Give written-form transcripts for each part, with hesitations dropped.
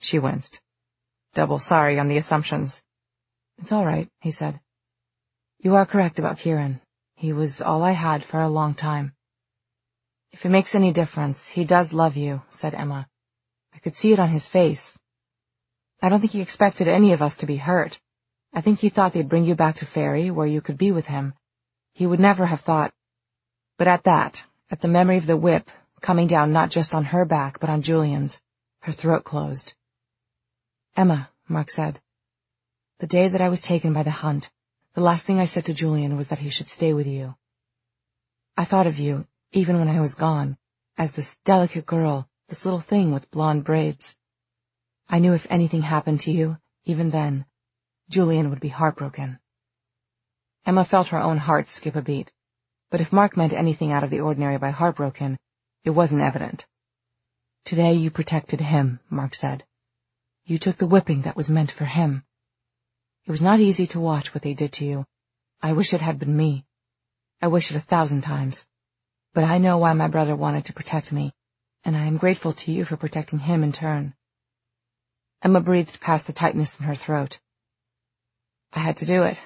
She winced. Double sorry on the assumptions. It's all right, he said. You are correct about Kieran. He was all I had for a long time. If it makes any difference, he does love you, said Emma. I could see it on his face. I don't think he expected any of us to be hurt. I think he thought they'd bring you back to Fairy, where you could be with him. He would never have thought. But at the memory of the whip, coming down not just on her back, but on Julian's, her throat closed. Emma, Mark said. The day that I was taken by the hunt, the last thing I said to Julian was that he should stay with you. I thought of you, even when I was gone, as this delicate girl, this little thing with blonde braids. I knew if anything happened to you, even then, Julian would be heartbroken. Emma felt her own heart skip a beat, but if Mark meant anything out of the ordinary by heartbroken, it wasn't evident. Today you protected him, Mark said. You took the whipping that was meant for him. It was not easy to watch what they did to you. I wish it had been me. I wish it 1,000 times. But I know why my brother wanted to protect me, and I am grateful to you for protecting him in turn. Emma breathed past the tightness in her throat. I had to do it.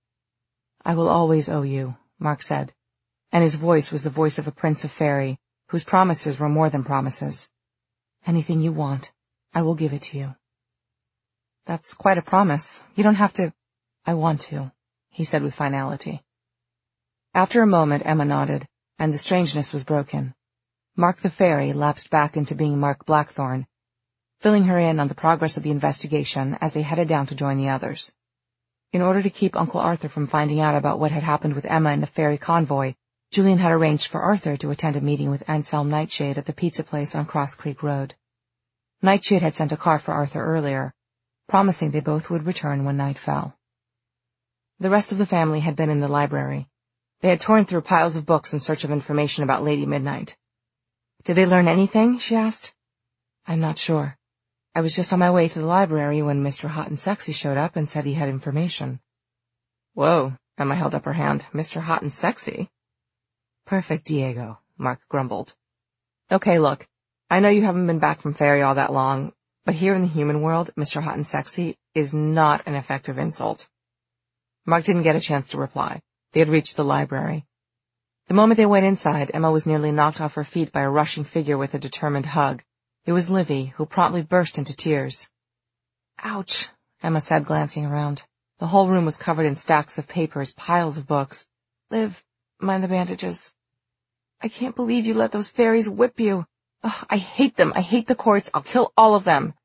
I will always owe you, Mark said, and his voice was the voice of a prince of Fairy, whose promises were more than promises. Anything you want, I will give it to you. That's quite a promise. You don't have to. I want to, he said with finality. After a moment, Emma nodded, and the strangeness was broken. Mark the Fairy lapsed back into being Mark Blackthorne, filling her in on the progress of the investigation as they headed down to join the others. In order to keep Uncle Arthur from finding out about what had happened with Emma and the Fairy convoy, Julian had arranged for Arthur to attend a meeting with Anselm Nightshade at the pizza place on Cross Creek Road. Nightshade had sent a car for Arthur earlier, promising they both would return when night fell. The rest of the family had been in the library. They had torn through piles of books in search of information about Lady Midnight. Did they learn anything? She asked. I'm not sure. I was just on my way to the library when Mr. Hot and Sexy showed up and said he had information. Whoa, Emma held up her hand. Mr. Hot and Sexy? Perfect, Diego, Mark grumbled. Okay, look, I know you haven't been back from Fairy all that long, but here in the human world, Mr. Hot and Sexy is not an effective insult. Mark didn't get a chance to reply. They had reached the library. The moment they went inside, Emma was nearly knocked off her feet by a rushing figure with a determined hug. It was Livy, who promptly burst into tears. Ouch, Emma said, glancing around. The whole room was covered in stacks of papers, piles of books. Liv, mind the bandages. I can't believe you let those fairies whip you. Ugh, I hate them. I hate the courts. I'll kill all of them.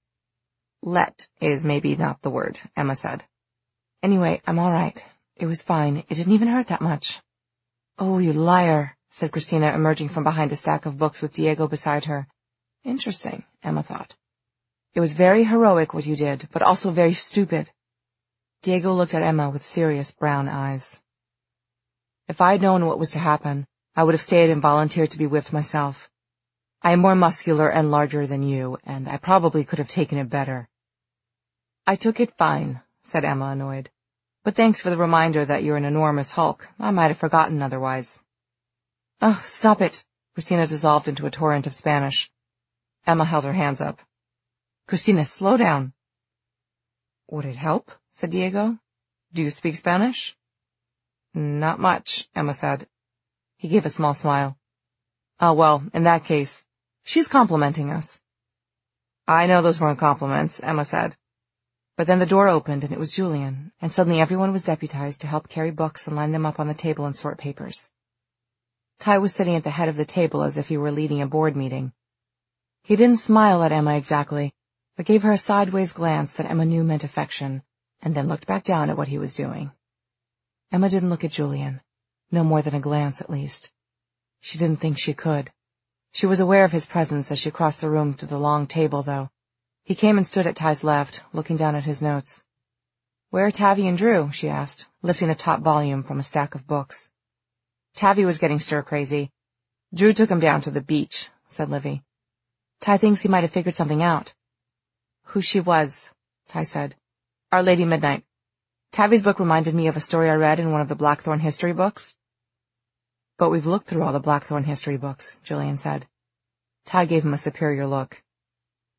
Let is maybe not the word, Emma said. Anyway, I'm all right. It was fine. It didn't even hurt that much. Oh, you liar, said Christina, emerging from behind a stack of books with Diego beside her. Interesting, Emma thought. It was very heroic what you did, but also very stupid. Diego looked at Emma with serious brown eyes. If I had known what was to happen, I would have stayed and volunteered to be whipped myself. I am more muscular and larger than you, and I probably could have taken it better. I took it fine, said Emma, annoyed. But thanks for the reminder that you're an enormous hulk. I might have forgotten otherwise. Oh, stop it. Christina dissolved into a torrent of Spanish. Emma held her hands up. Christina, slow down. Would it help? Said Diego. Do you speak Spanish? Not much, Emma said. He gave a small smile. Oh, well, in that case, she's complimenting us. I know those weren't compliments, Emma said. But then the door opened and it was Julian, and suddenly everyone was deputized to help carry books and line them up on the table and sort papers. Ty was sitting at the head of the table as if he were leading a board meeting. He didn't smile at Emma exactly, but gave her a sideways glance that Emma knew meant affection, and then looked back down at what he was doing. Emma didn't look at Julian, no more than a glance at least. She didn't think she could. She was aware of his presence as she crossed the room to the long table, though. He came and stood at Ty's left, looking down at his notes. Where are Tavi and Drew? She asked, lifting the top volume from a stack of books. Tavi was getting stir-crazy. Drew took him down to the beach, said Livy. Ty thinks he might have figured something out. Who she was, Ty said. Our Lady Midnight. Tavi's book reminded me of a story I read in one of the Blackthorn history books. But we've looked through all the Blackthorn history books, Julian said. Ty gave him a superior look.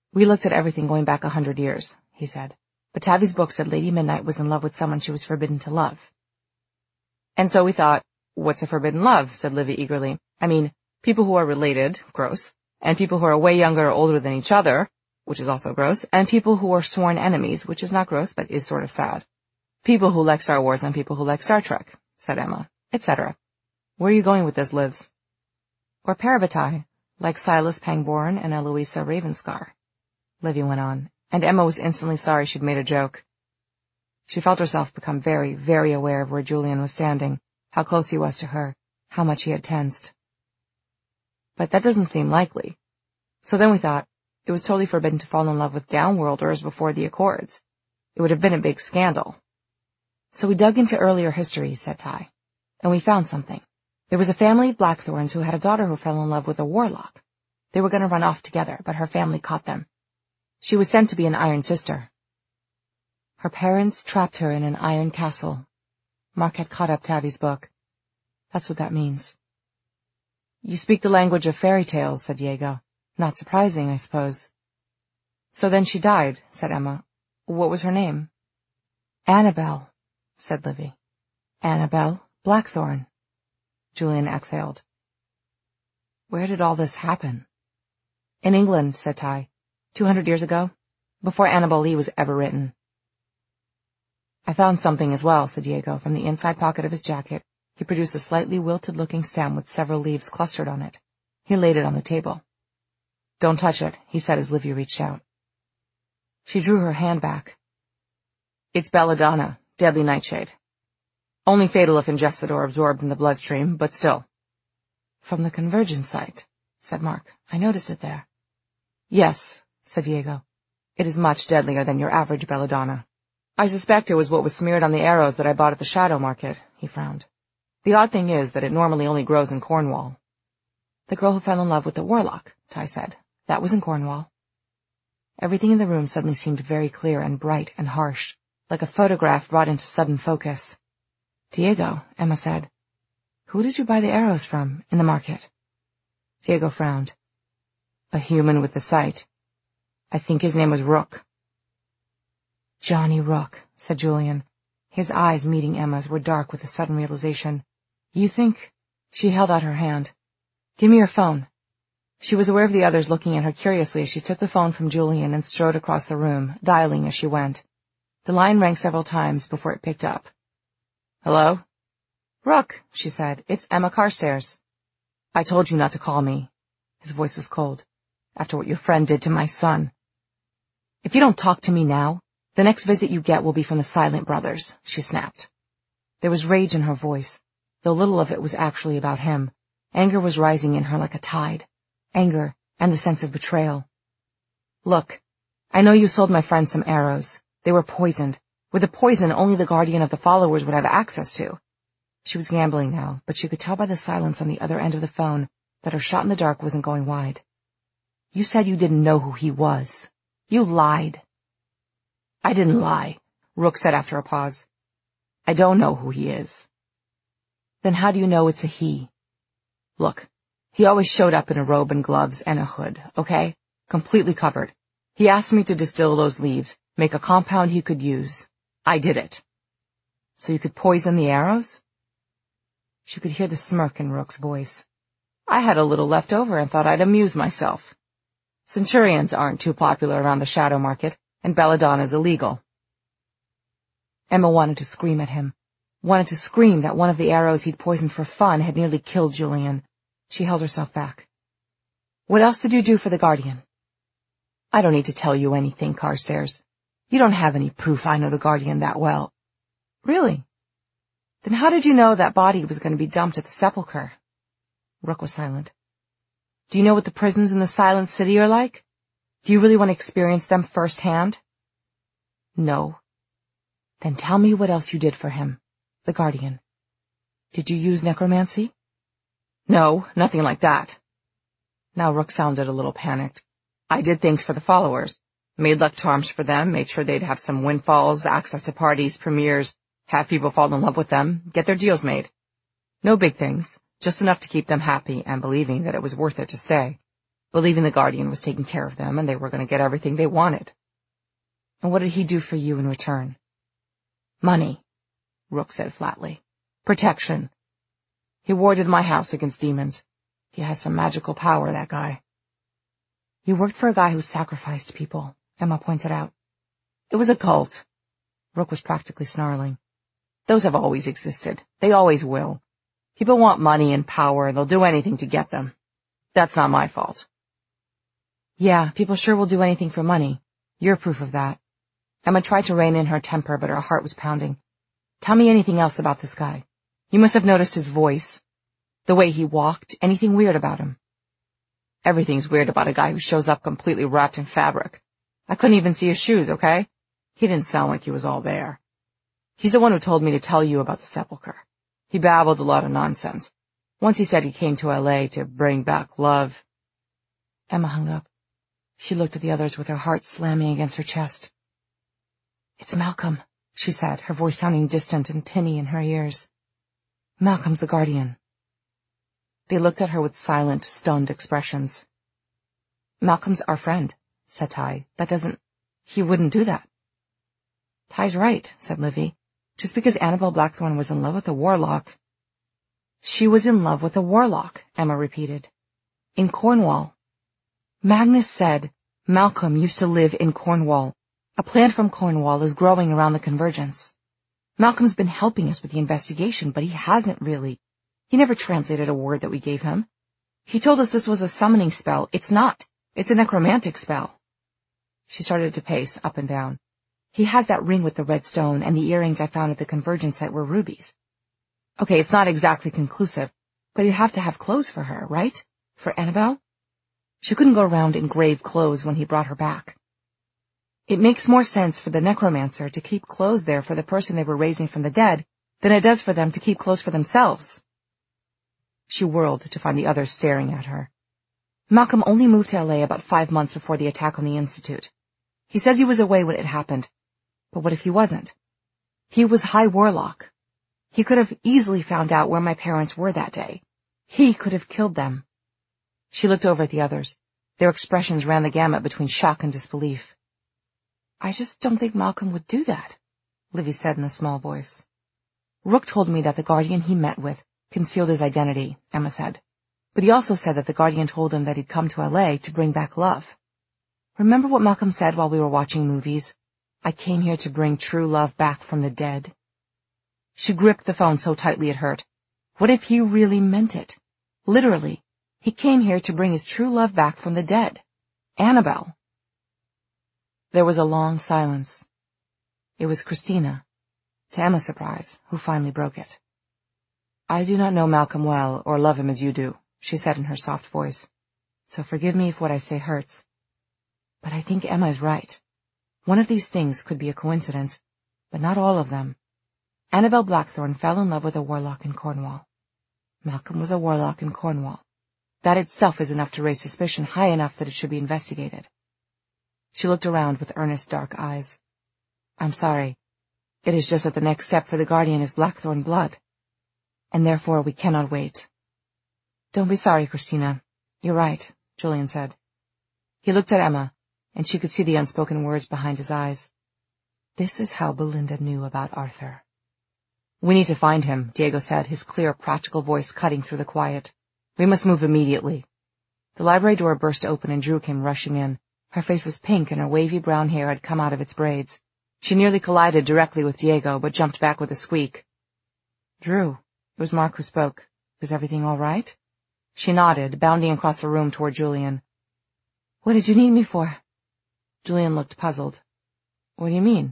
We looked at everything going back 100 years, he said. But Tavi's book said Lady Midnight was in love with someone she was forbidden to love. And so we thought, what's a forbidden love? Said Livy eagerly. I mean, people who are related, gross, and people who are way younger or older than each other, which is also gross, and people who are sworn enemies, which is not gross, but is sort of sad. People who like Star Wars and people who like Star Trek, said Emma, etc. Where are you going with this, Livs? Or Parabatai, like Silas Pangborn and Eloisa Ravenscar, Livy went on, and Emma was instantly sorry she'd made a joke. She felt herself become very, very aware of where Julian was standing, how close he was to her, how much he had tensed. But that doesn't seem likely. So then we thought, it was totally forbidden to fall in love with downworlders before the Accords. It would have been a big scandal. So we dug into earlier history, said Ty, and we found something. There was a family of Blackthorns who had a daughter who fell in love with a warlock. They were going to run off together, but her family caught them. She was sent to be an Iron Sister. Her parents trapped her in an iron castle. Mark had caught up Tavi's book. That's what that means. You speak the language of fairy tales, said Diego. Not surprising, I suppose. So then she died, said Emma. What was her name? Annabelle, said Livy. Annabelle Blackthorn. Julian exhaled. Where did all this happen? In England, said Ty. 200 years ago, before Annabel Lee was ever written. I found something as well, said Diego. From the inside pocket of his jacket, he produced a slightly wilted-looking stem with several leaves clustered on it. He laid it on the table. Don't touch it, he said as Livy reached out. She drew her hand back. It's belladonna, deadly nightshade. Only fatal if ingested or absorbed in the bloodstream, but still. From the convergence site, said Mark. I noticed it there. Yes, said Diego. It is much deadlier than your average belladonna. I suspect it was what was smeared on the arrows that I bought at the Shadow Market, he frowned. The odd thing is that it normally only grows in Cornwall. The girl who fell in love with the warlock, Ty said. That was in Cornwall. Everything in the room suddenly seemed very clear and bright and harsh, like a photograph brought into sudden focus. Diego, Emma said. Who did you buy the arrows from in the market? Diego frowned. A human with the sight. I think his name was Rook. Johnny Rook, said Julian. His eyes, meeting Emma's, were dark with a sudden realization. You think? She held out her hand. Give me your phone. She was aware of the others looking at her curiously as she took the phone from Julian and strode across the room, dialing as she went. The line rang several times before it picked up. Hello? Rook, she said. It's Emma Carstairs. I told you not to call me. His voice was cold. After what your friend did to my son. If you don't talk to me now, the next visit you get will be from the Silent Brothers, she snapped. There was rage in her voice, though little of it was actually about him. Anger was rising in her like a tide. Anger and the sense of betrayal. Look, I know you sold my friend some arrows. They were poisoned. With the poison, only the guardian of the followers would have access to. She was gambling now, but she could tell by the silence on the other end of the phone that her shot in the dark wasn't going wide. You said you didn't know who he was. You lied. I didn't lie, Rook said after a pause. I don't know who he is. Then how do you know it's a he? Look, he always showed up in a robe and gloves and a hood, okay? Completely covered. He asked me to distill those leaves, make a compound he could use. I did it. So you could poison the arrows? She could hear the smirk in Rook's voice. I had a little left over and thought I'd amuse myself. Centurions aren't too popular around the Shadow Market, and belladonna's illegal. Emma wanted to scream at him. Wanted to scream that one of the arrows he'd poisoned for fun had nearly killed Julian. She held herself back. What else did you do for the Guardian? I don't need to tell you anything, Carstairs. You don't have any proof I know the Guardian that well. Really? Then how did you know that body was going to be dumped at the sepulchre? Rook was silent. Do you know what the prisons in the Silent City are like? Do you really want to experience them firsthand? No. Then tell me what else you did for him, the Guardian. Did you use necromancy? No, nothing like that. Now Rook sounded a little panicked. I did things for the followers. Made luck charms for them, made sure they'd have some windfalls, access to parties, premieres, have people fall in love with them, get their deals made. No big things, just enough to keep them happy and believing that it was worth it to stay. believing the Guardian was taking care of them and they were going to get everything they wanted. And what did he do for you in return? Money, Rook said flatly. Protection. He warded my house against demons. He has some magical power, that guy. You worked for a guy who sacrificed people, Emma pointed out. It was a cult. Rook was practically snarling. Those have always existed. They always will. People want money and power, and they'll do anything to get them. That's not my fault. Yeah, people sure will do anything for money. You're proof of that. Emma tried to rein in her temper, but her heart was pounding. Tell me anything else about this guy. You must have noticed his voice, the way he walked, anything weird about him. Everything's weird about a guy who shows up completely wrapped in fabric. I couldn't even see his shoes, okay? He didn't sound like he was all there. He's the one who told me to tell you about the sepulchre. He babbled a lot of nonsense. Once he said he came to L.A. to bring back love. Emma hung up. She looked at the others with her heart slamming against her chest. It's Malcolm, she said, her voice sounding distant and tinny in her ears. Malcolm's the Guardian. They looked at her with silent, stunned expressions. Malcolm's our friend, said Ty. He wouldn't do that. Ty's right, said Livy. Just because Annabelle Blackthorne was in love with a warlock. She was in love with a warlock, Emma repeated. In Cornwall. Magnus said Malcolm used to live in Cornwall. A plant from Cornwall is growing around the Convergence. Malcolm's been helping us with the investigation, but he hasn't really. He never translated a word that we gave him. He told us this was a summoning spell. It's not. It's a necromantic spell. She started to pace up and down. He has that ring with the red stone, and the earrings I found at the Convergence site were rubies. Okay, it's not exactly conclusive, but you'd have to have clothes for her, right? For Annabelle? She couldn't go around in grave clothes when he brought her back. It makes more sense for the necromancer to keep clothes there for the person they were raising from the dead than it does for them to keep clothes for themselves. She whirled to find the others staring at her. Malcolm only moved to L.A. about 5 months before the attack on the Institute. He says he was away when it happened. But what if he wasn't? He was High Warlock. He could have easily found out where my parents were that day. He could have killed them. She looked over at the others. Their expressions ran the gamut between shock and disbelief. I just don't think Malcolm would do that, Livy said in a small voice. Rook told me that the Guardian he met with concealed his identity, Emma said. But he also said that the Guardian told him that he'd come to L.A. to bring back love. Remember what Malcolm said while we were watching movies? I came here to bring true love back from the dead. She gripped the phone so tightly it hurt. What if he really meant it? Literally, he came here to bring his true love back from the dead. Annabelle. There was a long silence. It was Christina, to Emma's surprise, who finally broke it. I do not know Malcolm well or love him as you do, she said in her soft voice. So forgive me if what I say hurts. But I think Emma is right. One of these things could be a coincidence, but not all of them. Annabelle Blackthorne fell in love with a warlock in Cornwall. Malcolm was a warlock in Cornwall. That itself is enough to raise suspicion high enough that it should be investigated. She looked around with earnest dark eyes. I'm sorry. It is just that the next step for the Guardian is Blackthorne blood. And therefore we cannot wait. Don't be sorry, Christina. You're right, Julian said. He looked at Emma, and she could see the unspoken words behind his eyes. This is how Belinda knew about Arthur. We need to find him, Diego said, his clear, practical voice cutting through the quiet. We must move immediately. The library door burst open and Drew came rushing in. Her face was pink and her wavy brown hair had come out of its braids. She nearly collided directly with Diego, but jumped back with a squeak. Drew, it was Mark who spoke. Was everything all right? She nodded, bounding across the room toward Julian. What did you need me for? Julian looked puzzled. What do you mean?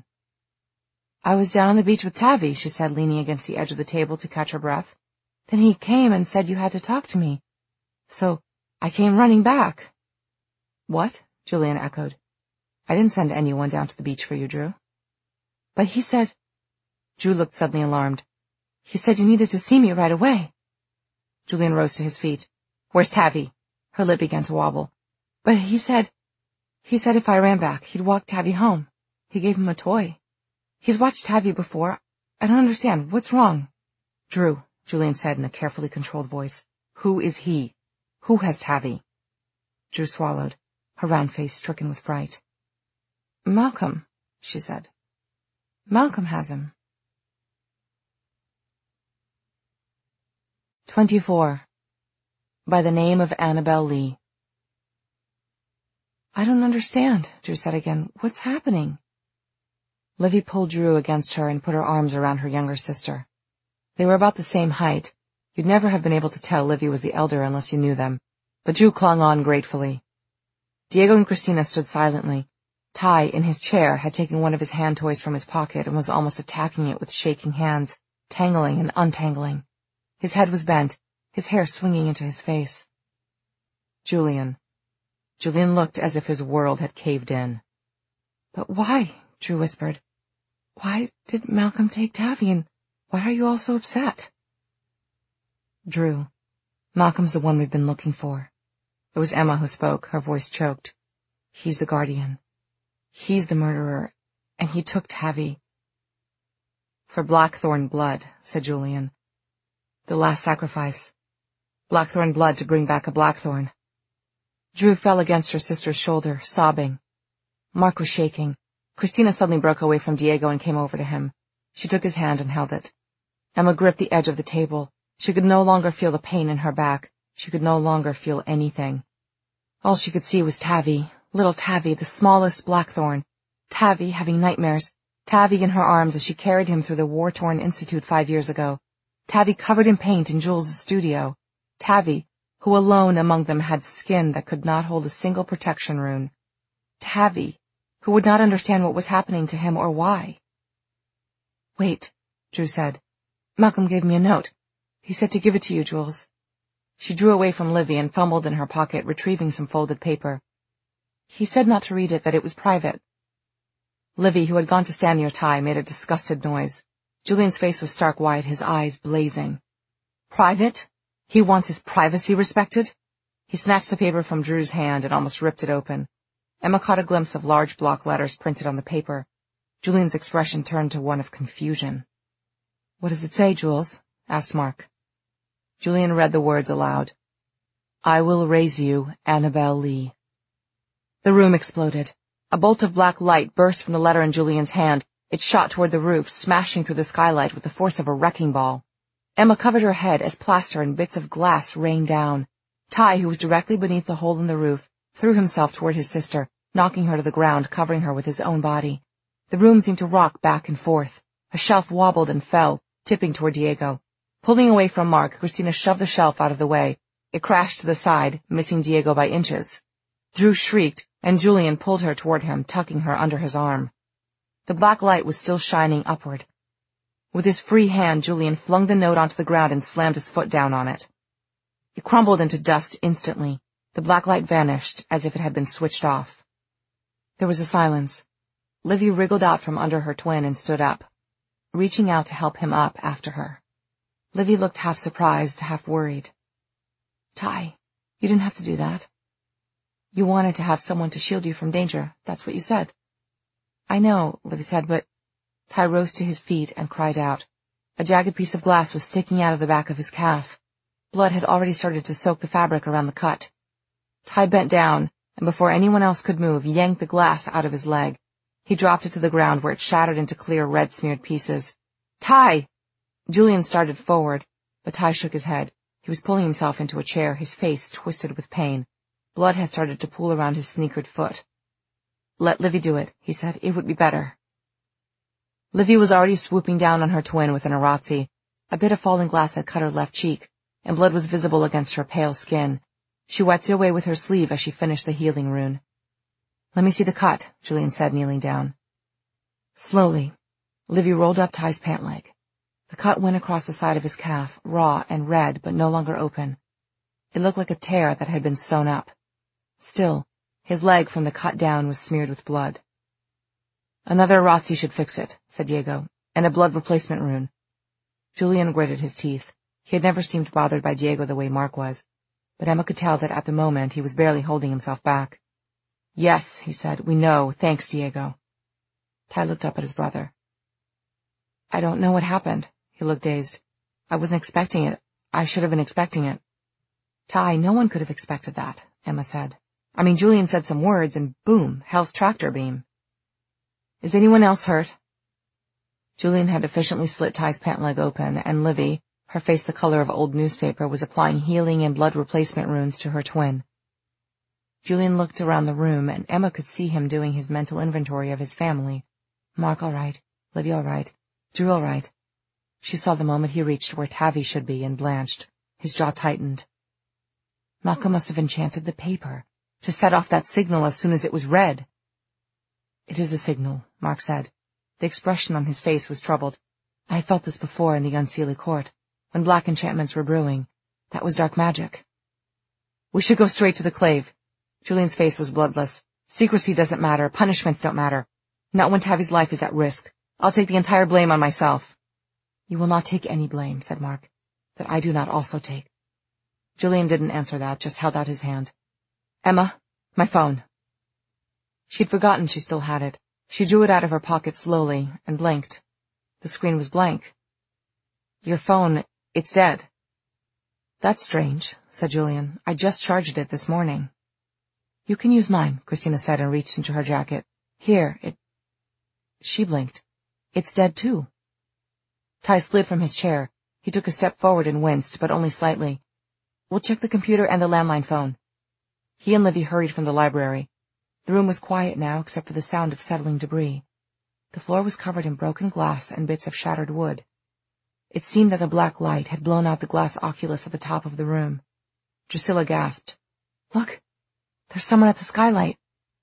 I was down on the beach with Tavi, she said, leaning against the edge of the table to catch her breath. Then he came and said you had to talk to me. So I came running back. What? Julian echoed. I didn't send anyone down to the beach for you, Drew. But he said... Drew looked suddenly alarmed. He said you needed to see me right away. Julian rose to his feet. Where's Tavi? Her lip began to wobble. But he said if I ran back, he'd walk Tavi home. He gave him a toy. He's watched Tavi before. I don't understand. What's wrong? Drew, Julian said in a carefully controlled voice. Who is he? Who has Tavi? Drew swallowed, her round face stricken with fright. Malcolm, she said. Malcolm has him. 24. By the name of Annabel Lee. I don't understand, Drew said again. What's happening? Livy pulled Drew against her and put her arms around her younger sister. They were about the same height. You'd never have been able to tell Livy was the elder unless you knew them, but Drew clung on gratefully. Diego and Christina stood silently. Ty, in his chair, had taken one of his hand toys from his pocket and was almost attacking it with shaking hands, tangling and untangling. His head was bent, his hair swinging into his face. Julian. Julian looked as if his world had caved in. But why? Drew whispered. Why did Malcolm take Taffy, and why are you all so upset? Drew. Malcolm's the one we've been looking for. It was Emma who spoke, her voice choked. He's the guardian. He's the murderer, and he took Taffy. For Blackthorn blood, said Julian. The last sacrifice. Blackthorn blood to bring back a Blackthorn. Drew fell against her sister's shoulder, sobbing. Mark was shaking. Christina suddenly broke away from Diego and came over to him. She took his hand and held it. Emma gripped the edge of the table. She could no longer feel the pain in her back. She could no longer feel anything. All she could see was Taffy, little Taffy, the smallest Blackthorn. Taffy having nightmares. Taffy in her arms as she carried him through the war-torn institute 5 years ago. Taffy covered in paint in Jules' studio. Taffy, who alone among them had skin that could not hold a single protection rune. Taffy, who would not understand what was happening to him or why. Wait, Drew said. Malcolm gave me a note. He said to give it to you, Jules. She drew away from Livy and fumbled in her pocket, retrieving some folded paper. He said not to read it, that it was private. Livy, who had gone to stand near Ty, made a disgusted noise. Julian's face was stark white, his eyes blazing. Private? He wants his privacy respected? He snatched the paper from Drew's hand and almost ripped it open. Emma caught a glimpse of large block letters printed on the paper. Julian's expression turned to one of confusion. What does it say, Jules? Asked Mark. Julian read the words aloud. I will raise you, Annabel Lee. The room exploded. A bolt of black light burst from the letter in Julian's hand. It shot toward the roof, smashing through the skylight with the force of a wrecking ball. Emma covered her head as plaster and bits of glass rained down. Ty, who was directly beneath the hole in the roof, threw himself toward his sister, knocking her to the ground, covering her with his own body. The room seemed to rock back and forth. A shelf wobbled and fell, tipping toward Diego. Pulling away from Mark, Christina shoved the shelf out of the way. It crashed to the side, missing Diego by inches. Drew shrieked, and Julian pulled her toward him, tucking her under his arm. The black light was still shining upward. With his free hand, Julian flung the note onto the ground and slammed his foot down on it. It crumbled into dust instantly. The black light vanished, as if it had been switched off. There was a silence. Livy wriggled out from under her twin and stood up, reaching out to help him up after her. Livy looked half surprised, half worried. Ty, you didn't have to do that. You wanted to have someone to shield you from danger. That's what you said. I know, Livy said, but... Ty rose to his feet and cried out. A jagged piece of glass was sticking out of the back of his calf. Blood had already started to soak the fabric around the cut. Ty bent down, and before anyone else could move, yanked the glass out of his leg. He dropped it to the ground where it shattered into clear red-smeared pieces. Ty! Julian started forward, but Ty shook his head. He was pulling himself into a chair, his face twisted with pain. Blood had started to pool around his sneakered foot. Let Livy do it, he said. It would be better. Livy was already swooping down on her twin with an Arazzi. A bit of falling glass had cut her left cheek, and blood was visible against her pale skin. She wiped it away with her sleeve as she finished the healing rune. Let me see the cut, Julian said, kneeling down. Slowly, Livy rolled up Ty's pant leg. The cut went across the side of his calf, raw and red, but no longer open. It looked like a tear that had been sewn up. Still, his leg from the cut down was smeared with blood. Another Arazzi should fix it, said Diego, and a blood replacement rune. Julian gritted his teeth. He had never seemed bothered by Diego the way Mark was, but Emma could tell that at the moment he was barely holding himself back. Yes, he said, we know. Thanks, Diego. Ty looked up at his brother. I don't know what happened. He looked dazed. I wasn't expecting it. I should have been expecting it. Ty, no one could have expected that, Emma said. Julian said some words and boom, Hal's tractor beam. Is anyone else hurt? Julian had efficiently slit Ty's pant leg open, and Livy, her face the color of old newspaper, was applying healing and blood replacement runes to her twin. Julian looked around the room, and Emma could see him doing his mental inventory of his family. Mark all right, Livy all right, Drew all right. She saw the moment he reached where Tavi should be and blanched. His jaw tightened. Malcolm must have enchanted the paper to set off that signal as soon as it was read. It is a signal, Mark said. The expression on his face was troubled. I had felt this before in the Unseelie Court, when black enchantments were brewing. That was dark magic. We should go straight to the clave. Julian's face was bloodless. Secrecy doesn't matter. Punishments don't matter. Not when Tavi's life is at risk. I'll take the entire blame on myself. You will not take any blame, said Mark, that I do not also take. Julian didn't answer that, just held out his hand. Emma, my phone. She'd forgotten she still had it. She drew it out of her pocket slowly and blinked. The screen was blank. Your phone, it's dead. That's strange, said Julian. I just charged it this morning. You can use mine, Christina said and reached into her jacket. Here, She blinked. It's dead too. Ty slid from his chair. He took a step forward and winced, but only slightly. We'll check the computer and the landline phone. He and Livy hurried from the library. The room was quiet now, except for the sound of settling debris. The floor was covered in broken glass and bits of shattered wood. It seemed that the black light had blown out the glass oculus at the top of the room. Drusilla gasped. Look, there's someone at the skylight.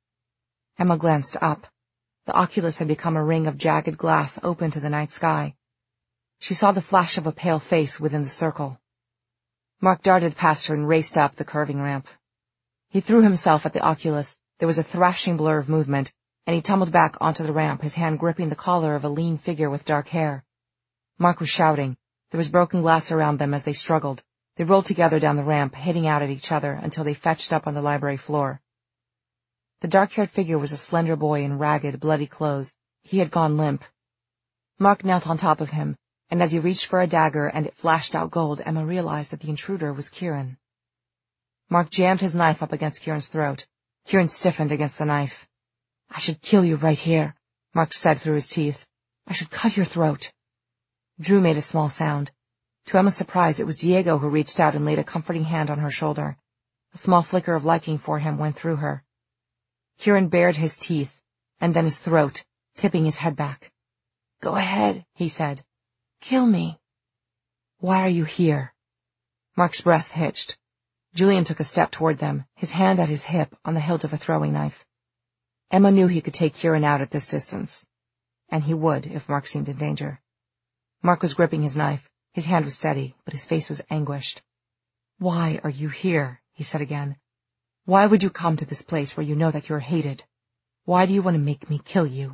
Emma glanced up. The oculus had become a ring of jagged glass open to the night sky. She saw the flash of a pale face within the circle. Mark darted past her and raced up the curving ramp. He threw himself at the oculus. There was a thrashing blur of movement, and he tumbled back onto the ramp, his hand gripping the collar of a lean figure with dark hair. Mark was shouting. There was broken glass around them as they struggled. They rolled together down the ramp, hitting out at each other until they fetched up on the library floor. The dark-haired figure was a slender boy in ragged, bloody clothes. He had gone limp. Mark knelt on top of him, and as he reached for a dagger and it flashed out gold, Emma realized that the intruder was Kieran. Mark jammed his knife up against Kieran's throat. Kieran stiffened against the knife. I should kill you right here, Mark said through his teeth. I should cut your throat. Drew made a small sound. To Emma's surprise, it was Diego who reached out and laid a comforting hand on her shoulder. A small flicker of liking for him went through her. Kieran bared his teeth, and then his throat, tipping his head back. Go ahead, he said. Kill me. Why are you here? Mark's breath hitched. Julian took a step toward them, his hand at his hip on the hilt of a throwing knife. Emma knew he could take Kieran out at this distance. And he would if Mark seemed in danger. Mark was gripping his knife. His hand was steady, but his face was anguished. Why are you here? He said again. Why would you come to this place where you know that you're hated? Why do you want to make me kill you?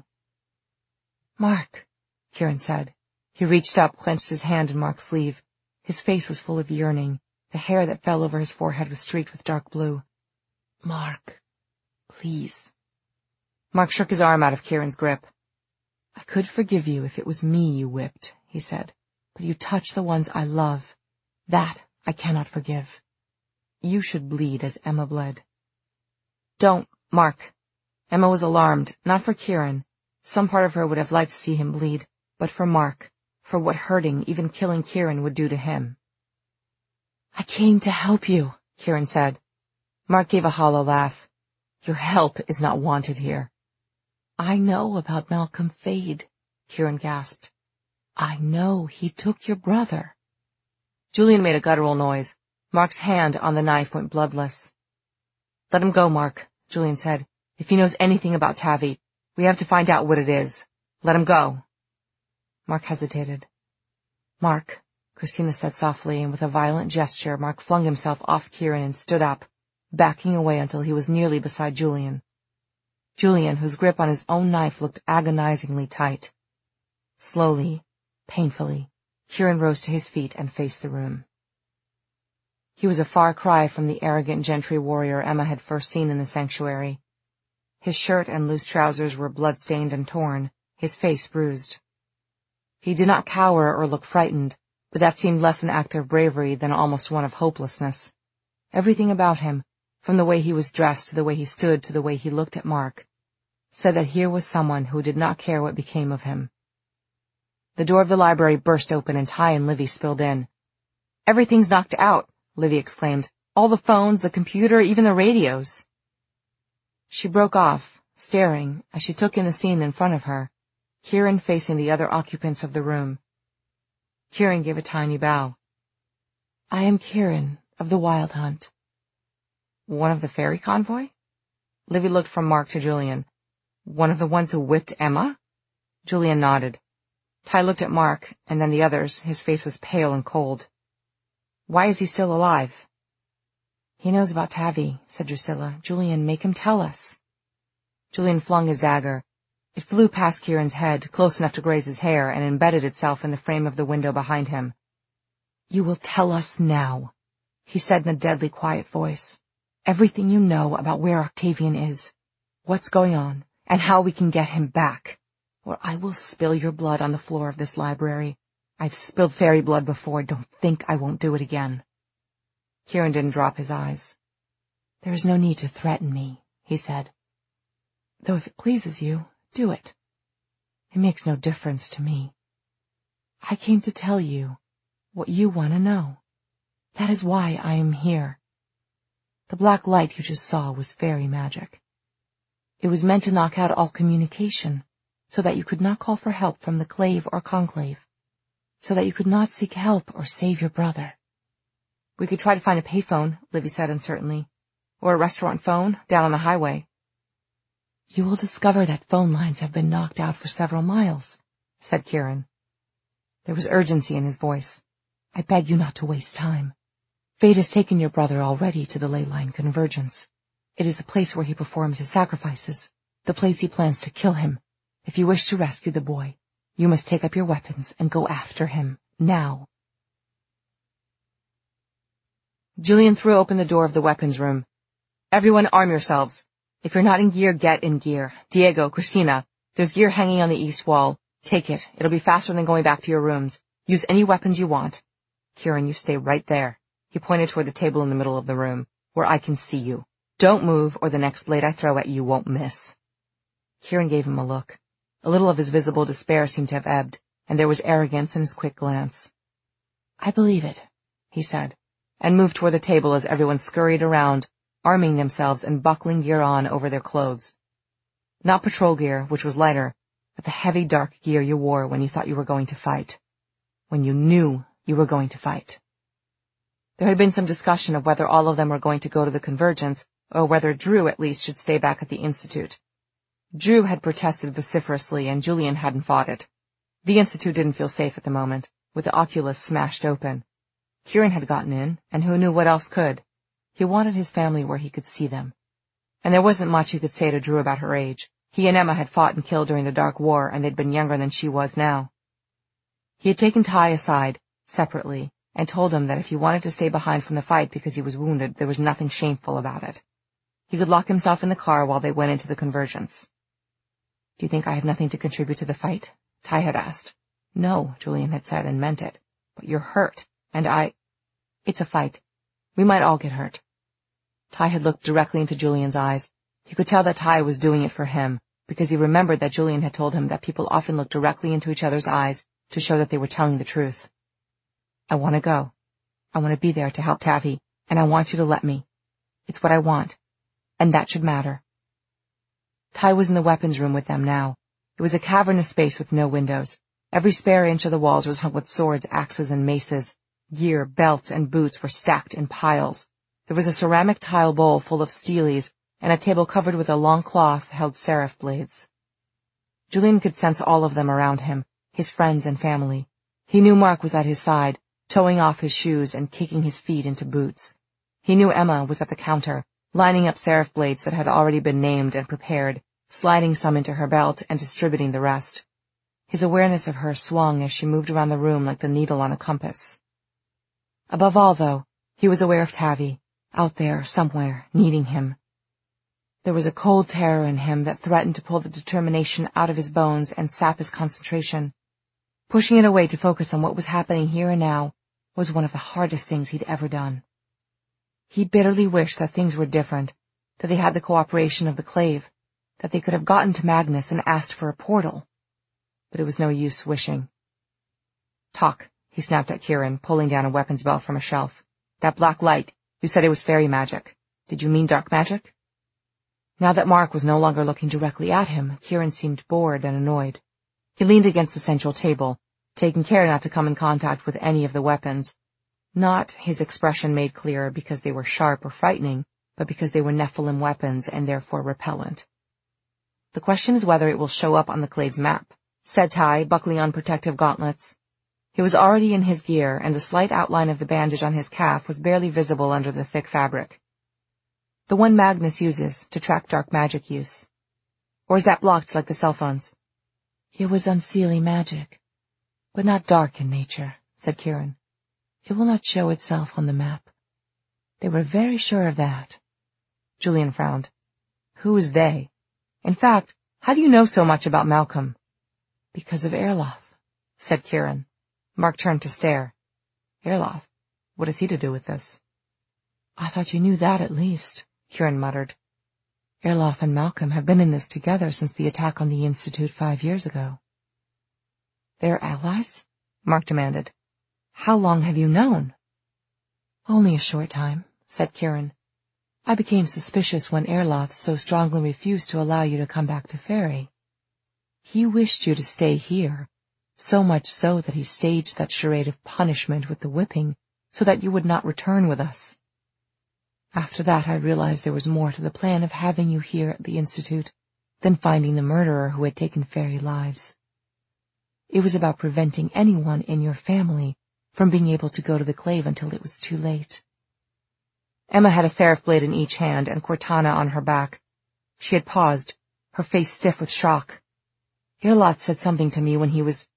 Mark, Kieran said. He reached up, clenched his hand in Mark's sleeve. His face was full of yearning. The hair that fell over his forehead was streaked with dark blue. Mark, please. Mark shook his arm out of Kieran's grip. I could forgive you if it was me you whipped, he said, but you touched the ones I love. That I cannot forgive. You should bleed as Emma bled. Don't, Mark. Emma was alarmed, not for Kieran. Some part of her would have liked to see him bleed, but for Mark, for what hurting, even killing Kieran would do to him. I came to help you, Kieran said. Mark gave a hollow laugh. Your help is not wanted here. I know about Malcolm Fade, Kieran gasped. I know he took your brother. Julian made a guttural noise. Mark's hand on the knife went bloodless. Let him go, Mark, Julian said. If he knows anything about Tavi, we have to find out what it is. Let him go. Mark hesitated. Mark, Christina said softly, and with a violent gesture, Mark flung himself off Kieran and stood up, backing away until he was nearly beside Julian. Julian, whose grip on his own knife looked agonizingly tight. Slowly, painfully, Kieran rose to his feet and faced the room. He was a far cry from the arrogant gentry warrior Emma had first seen in the sanctuary. His shirt and loose trousers were blood-stained and torn, his face bruised. He did not cower or look frightened, but that seemed less an act of bravery than almost one of hopelessness. Everything about him, from the way he was dressed to the way he stood to the way he looked at Mark, said that here was someone who did not care what became of him. The door of the library burst open and Ty and Livy spilled in. "Everything's knocked out," Livy exclaimed. "All the phones, the computer, even the radios." She broke off, staring, as she took in the scene in front of her, Kieran facing the other occupants of the room. Kieran gave a tiny bow. "I am Kieran, of the Wild Hunt." "One of the ferry convoy?" Livy looked from Mark to Julian. "One of the ones who whipped Emma?" Julian nodded. Ty looked at Mark, and then the others. His face was pale and cold. "Why is he still alive?" "He knows about Tavi," said Drusilla. "Julian, make him tell us." Julian flung his dagger. It flew past Kieran's head, close enough to graze his hair, and embedded itself in the frame of the window behind him. "You will tell us now," he said in a deadly quiet voice. "Everything you know about where Octavian is, what's going on, and how we can get him back, or I will spill your blood on the floor of this library. I've spilled fairy blood before. Don't think I won't do it again." Kieran didn't drop his eyes. "There is no need to threaten me," he said. "Though if it pleases you, do it. It makes no difference to me. I came to tell you what you want to know. That is why I am here. The black light you just saw was fairy magic. It was meant to knock out all communication, so that you could not call for help from the Clave or Conclave, so that you could not seek help or save your brother." "We could try to find a payphone," Livy said uncertainly, "or a restaurant phone down on the highway." "You will discover that phone lines have been knocked out for several miles," said Kieran. There was urgency in his voice. "I beg you not to waste time. Fate has taken your brother already to the ley line convergence. It is the place where he performs his sacrifices, the place he plans to kill him. If you wish to rescue the boy, you must take up your weapons and go after him, now." Julian threw open the door of the weapons room. "Everyone arm yourselves. If you're not in gear, get in gear. Diego, Christina, there's gear hanging on the east wall. Take it. It'll be faster than going back to your rooms. Use any weapons you want. Kieran, you stay right there." He pointed toward the table in the middle of the room, "where I can see you. Don't move, or the next blade I throw at you won't miss." Kieran gave him a look. A little of his visible despair seemed to have ebbed, and there was arrogance in his quick glance. "I believe it," he said, and moved toward the table as everyone scurried around, arming themselves and buckling gear on over their clothes. Not patrol gear, which was lighter, but the heavy dark gear you wore when you thought you were going to fight. When you knew you were going to fight. There had been some discussion of whether all of them were going to go to the convergence, or whether Drew at least should stay back at the Institute. Drew had protested vociferously, and Julian hadn't fought it. The Institute didn't feel safe at the moment, with the Oculus smashed open. Kieran had gotten in, and who knew what else could. He wanted his family where he could see them. And there wasn't much he could say to Drew about her age. He and Emma had fought and killed during the Dark War, and they'd been younger than she was now. He had taken Ty aside, separately, and told him that if he wanted to stay behind from the fight because he was wounded, there was nothing shameful about it. He could lock himself in the car while they went into the convergence. "Do you think I have nothing to contribute to the fight?" Ty had asked. "No," Julian had said, and meant it. "But you're hurt, and It's a fight. We might all get hurt." Ty had looked directly into Julian's eyes. He could tell that Ty was doing it for him, because he remembered that Julian had told him that people often looked directly into each other's eyes to show that they were telling the truth. "I want to go. I want to be there to help Tavi, and I want you to let me. It's what I want, and that should matter." Ty was in the weapons room with them now. It was a cavernous space with no windows. Every spare inch of the walls was hung with swords, axes, and maces. Gear, belts, and boots were stacked in piles. There was a ceramic tile bowl full of steelies, and a table covered with a long cloth held seraph blades. Julian could sense all of them around him, his friends and family. He knew Mark was at his side, toeing off his shoes and kicking his feet into boots. He knew Emma was at the counter, lining up seraph blades that had already been named and prepared, sliding some into her belt and distributing the rest. His awareness of her swung as she moved around the room like the needle on a compass. Above all, though, he was aware of Tavi, out there, somewhere, needing him. There was a cold terror in him that threatened to pull the determination out of his bones and sap his concentration. Pushing it away to focus on what was happening here and now was one of the hardest things he'd ever done. He bitterly wished that things were different, that they had the cooperation of the Clave, that they could have gotten to Magnus and asked for a portal. But it was no use wishing. "Talk," he snapped at Kieran, pulling down a weapons belt from a shelf. "That black light, you said it was fairy magic. Did you mean dark magic?" Now that Mark was no longer looking directly at him, Kieran seemed bored and annoyed. He leaned against the central table, taking care not to come in contact with any of the weapons. Not, his expression made clear, because they were sharp or frightening, but because they were Nephilim weapons and therefore repellent. "The question is whether it will show up on the Clave's map," said Ty, buckling on protective gauntlets. He was already in his gear, and the slight outline of the bandage on his calf was barely visible under the thick fabric. "The one Magnus uses to track dark magic use. Or is that blocked like the cell phones?" "It was unseelie magic, but not dark in nature," said Kieran. "It will not show itself on the map. They were very sure of that." Julian frowned. "Who is they? In fact, how do you know so much about Malcolm?" "Because of Erloth," said Kieran. Mark turned to stare. "Erloth? What has he to do with this?" "I thought you knew that at least," Kieran muttered. "Erloth and Malcolm have been in this together since the attack on the Institute 5 years ago." "They're allies?" Mark demanded. "How long have you known?" "Only a short time," said Kieran. "I became suspicious when Erloth so strongly refused to allow you to come back to Fairy. He wished you to stay here, so much so that he staged that charade of punishment with the whipping so that you would not return with us. After that, I realized there was more to the plan of having you here at the Institute than finding the murderer who had taken Fairy lives. It was about preventing anyone in your family from being able to go to the Clave until it was too late." Emma had a seraph blade in each hand and Cortana on her back. She had paused, her face stiff with shock. "Erloth said something to me when he was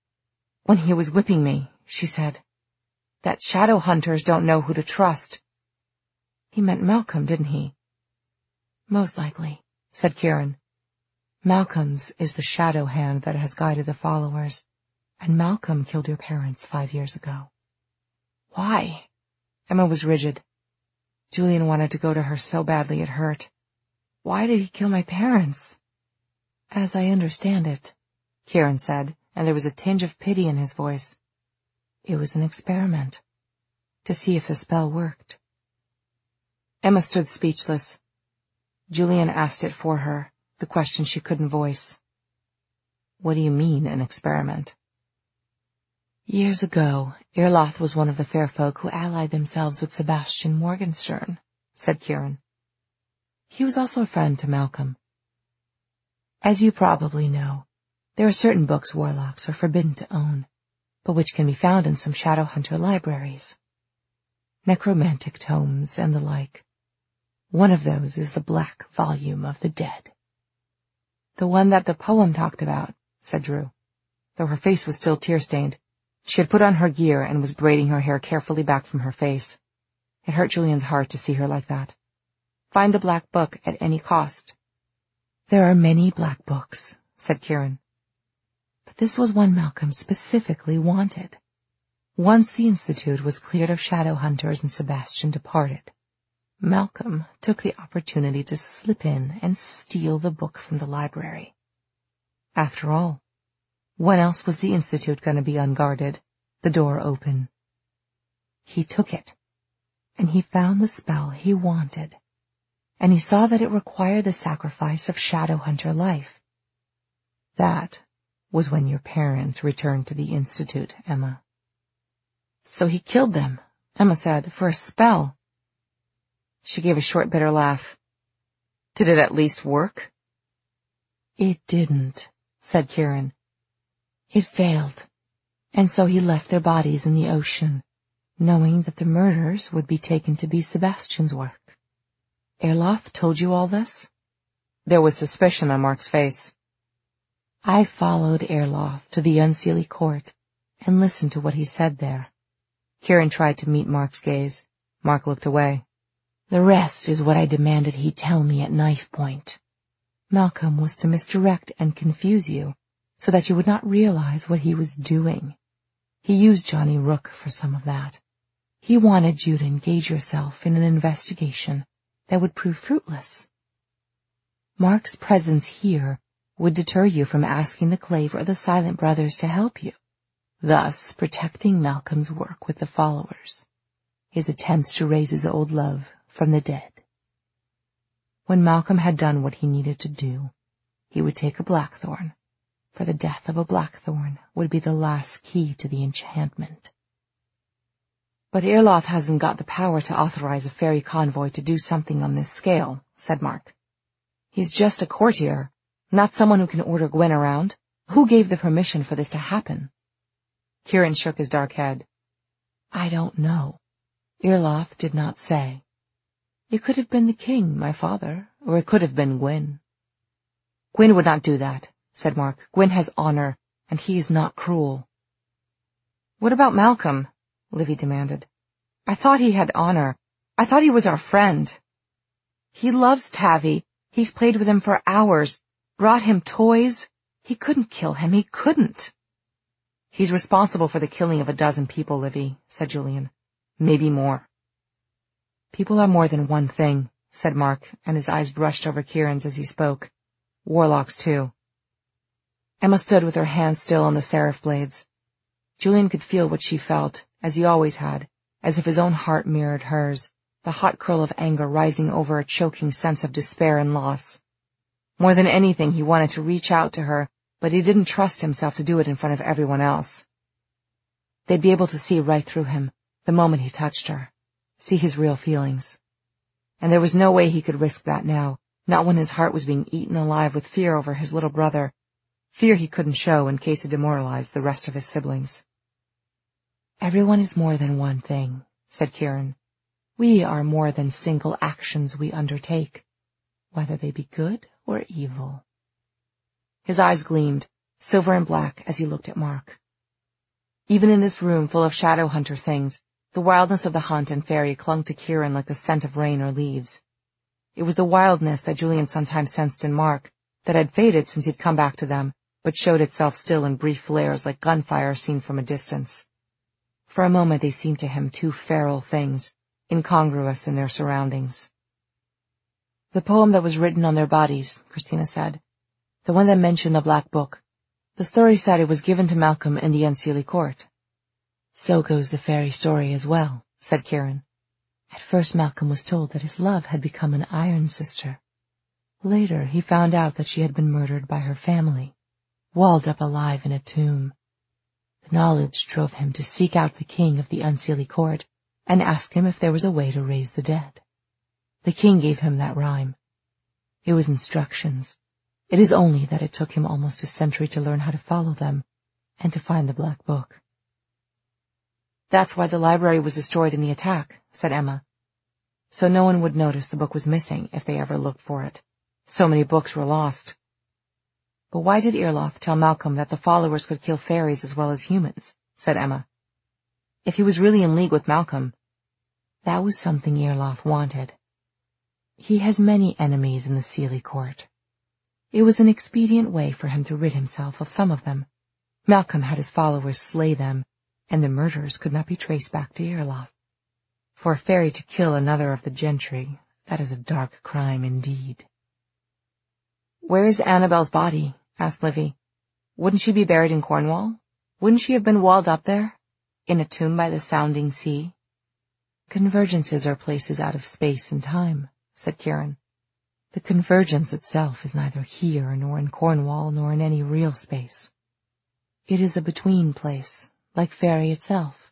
whipping me," she said. "That shadow hunters don't know who to trust." "He meant Malcolm, didn't he?" "Most likely," said Kieran. "Malcolm's is the shadow hand that has guided the followers, and Malcolm killed your parents 5 years ago." "Why?" Emma was rigid. Julian wanted to go to her so badly it hurt. "Why did he kill my parents?" "As I understand it," Kieran said, and there was a tinge of pity in his voice, "it was an experiment, to see if the spell worked." Emma stood speechless. Julian asked it for her, the question she couldn't voice. "What do you mean, an experiment?" "Years ago, Erloth was one of the fair folk who allied themselves with Sebastian Morgenstern," said Kieran. "He was also a friend to Malcolm. As you probably know, there are certain books warlocks are forbidden to own, but which can be found in some Shadowhunter libraries. Necromantic tomes and the like. One of those is the Black Volume of the Dead." "The one that the poem talked about," said Drew. Though her face was still tear-stained, she had put on her gear and was braiding her hair carefully back from her face. It hurt Julian's heart to see her like that. "Find the Black Book at any cost." "There are many Black Books," said Kieran. "But this was one Malcolm specifically wanted. Once the Institute was cleared of Shadowhunters and Sebastian departed, Malcolm took the opportunity to slip in and steal the book from the library. After all, when else was the Institute going to be unguarded, the door open? He took it, and he found the spell he wanted, and he saw that it required the sacrifice of Shadowhunter life. That was when your parents returned to the Institute, Emma." "So he killed them," Emma said, "for a spell." She gave a short, bitter laugh. "Did it at least work?" "It didn't," said Kieran. "It failed, and so he left their bodies in the ocean, knowing that the murders would be taken to be Sebastian's work." "Erloth told you all this?" There was suspicion on Mark's face. "I followed Erloth to the Unseelie Court and listened to what he said there." Kieran tried to meet Mark's gaze. Mark looked away. "The rest is what I demanded he tell me at knife point. Malcolm was to misdirect and confuse you so that you would not realize what he was doing. He used Johnny Rook for some of that. He wanted you to engage yourself in an investigation that would prove fruitless. Mark's presence here would deter you from asking the Clave or the Silent Brothers to help you, thus protecting Malcolm's work with the followers, his attempts to raise his old love from the dead. When Malcolm had done what he needed to do, he would take a blackthorn, for the death of a blackthorn would be the last key to the enchantment. But Irloth hasn't got the power to authorize a fairy convoy to do something on this scale, said Mark. He's just a courtier, not someone who can order Gwyn around. Who gave the permission for this to happen? Kieran shook his dark head. I don't know. Irloth did not say. It could have been the king, my father, or it could have been Gwyn. Gwyn would not do that, said Mark. Gwyn has honor, and he is not cruel. What about Malcolm? Livy demanded. I thought he had honor. I thought he was our friend. He loves Tavi. He's played with him for hours, brought him toys. He couldn't kill him. He couldn't. He's responsible for the killing of 12 people, Livy, said Julian. Maybe more. People are more than one thing, said Mark, and his eyes brushed over Kieran's as he spoke. Warlocks, too. Emma stood with her hands still on the seraph blades. Julian could feel what she felt, as he always had, as if his own heart mirrored hers, the hot curl of anger rising over a choking sense of despair and loss. More than anything, he wanted to reach out to her, but he didn't trust himself to do it in front of everyone else. They'd be able to see right through him the moment he touched her, see his real feelings. And there was no way he could risk that now, not when his heart was being eaten alive with fear over his little brother, fear he couldn't show in case it demoralized the rest of his siblings. Everyone is more than one thing, said Kieran. We are more than single actions we undertake, whether they be good or evil. His eyes gleamed, silver and black, as he looked at Mark. Even in this room full of shadow hunter things, the wildness of the hunt and fairy clung to Kieran like the scent of rain or leaves. It was the wildness that Julian sometimes sensed in Mark, that had faded since he'd come back to them, but showed itself still in brief flares like gunfire seen from a distance. For a moment they seemed to him two feral things, incongruous in their surroundings. The poem that was written on their bodies, Christina said. The one that mentioned the Black Book. The story said it was given to Malcolm in the Unseelie Court. So goes the fairy story as well, said Kieran. At first Malcolm was told that his love had become an Iron Sister. Later he found out that she had been murdered by her family, walled up alive in a tomb. The knowledge drove him to seek out the king of the Unseelie Court and ask him if there was a way to raise the dead. The king gave him that rhyme. It was instructions. It is only that it took him almost a century to learn how to follow them and to find the Black Book. That's why the library was destroyed in the attack, said Emma. So no one would notice the book was missing if they ever looked for it. So many books were lost. But why did Irloth tell Malcolm that the followers could kill fairies as well as humans, said Emma. If he was really in league with Malcolm, that was something Irloth wanted. He has many enemies in the Seelie Court. It was an expedient way for him to rid himself of some of them. Malcolm had his followers slay them, and the murders could not be traced back to Irloth. For a fairy to kill another of the gentry, that is a dark crime indeed. Where is Annabelle's body? Asked Livy. Wouldn't she be buried in Cornwall? Wouldn't she have been walled up there? In a tomb by the sounding sea? Convergences are places out of space and time, said Kieran. The convergence itself is neither here nor in Cornwall nor in any real space. It is a between place, like fairy itself.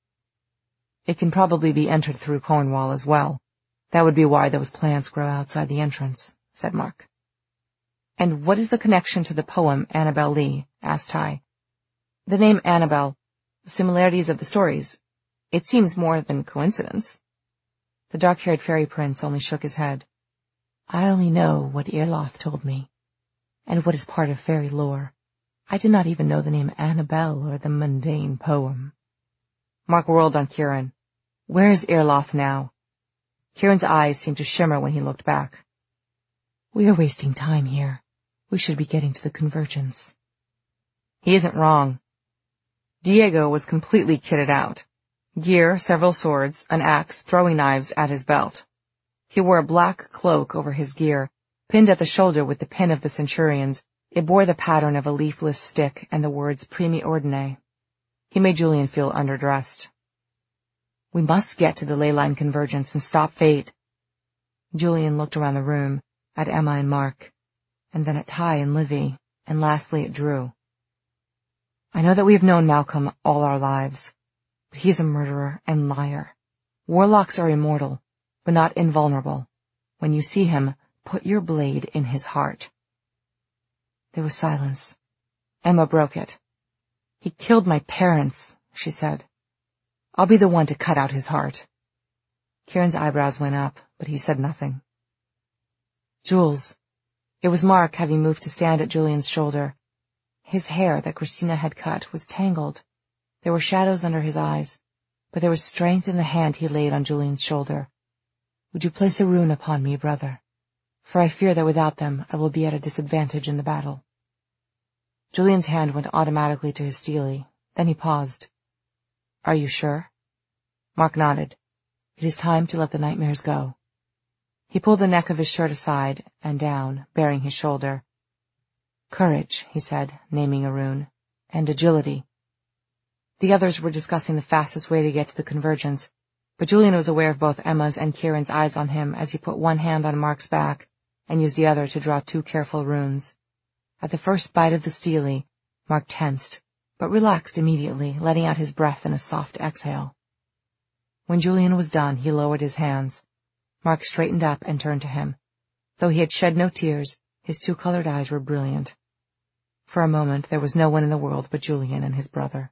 It can probably be entered through Cornwall as well. That would be why those plants grow outside the entrance, said Mark. And what is the connection to the poem Annabel Lee? Asked Ty. The name Annabel, the similarities of the stories, it seems more than coincidence. The dark-haired fairy prince only shook his head. I only know what Irloth told me, and what is part of fairy lore. I did not even know the name Annabel or the mundane poem. Mark whirled on Kieran. Where is Irloth now? Kieran's eyes seemed to shimmer when he looked back. We are wasting time here. We should be getting to the convergence. He isn't wrong. Diego was completely kitted out. Gear, several swords, an axe, throwing knives at his belt. He wore a black cloak over his gear, pinned at the shoulder with the pin of the centurions. It bore the pattern of a leafless stick and the words Primi Ordine. He made Julian feel underdressed. We must get to the ley line convergence and stop fate. Julian looked around the room, at Emma and Mark, and then at Ty and Livy, and lastly at Drew. I know that we have known Malcolm all our lives, but he is a murderer and liar. Warlocks are immortal, but not invulnerable. When you see him, put your blade in his heart. There was silence. Emma broke it. He killed my parents, she said. I'll be the one to cut out his heart. Kieran's eyebrows went up, but he said nothing. Jules. It was Mark, having moved to stand at Julian's shoulder. His hair that Christina had cut was tangled. There were shadows under his eyes, but there was strength in the hand he laid on Julian's shoulder. Would you place a rune upon me, brother? For I fear that without them I will be at a disadvantage in the battle. Julian's hand went automatically to his stele. Then he paused. Are you sure? Mark nodded. It is time to let the nightmares go. He pulled the neck of his shirt aside and down, baring his shoulder. Courage, he said, naming a rune, and agility. The others were discussing the fastest way to get to the convergence, but Julian was aware of both Emma's and Kieran's eyes on him as he put one hand on Mark's back and used the other to draw 2 careful runes. At the first bite of the stele, Mark tensed, but relaxed immediately, letting out his breath in a soft exhale. When Julian was done, he lowered his hands. Mark straightened up and turned to him. Though he had shed no tears, his 2 colored eyes were brilliant. For a moment, there was no one in the world but Julian and his brother.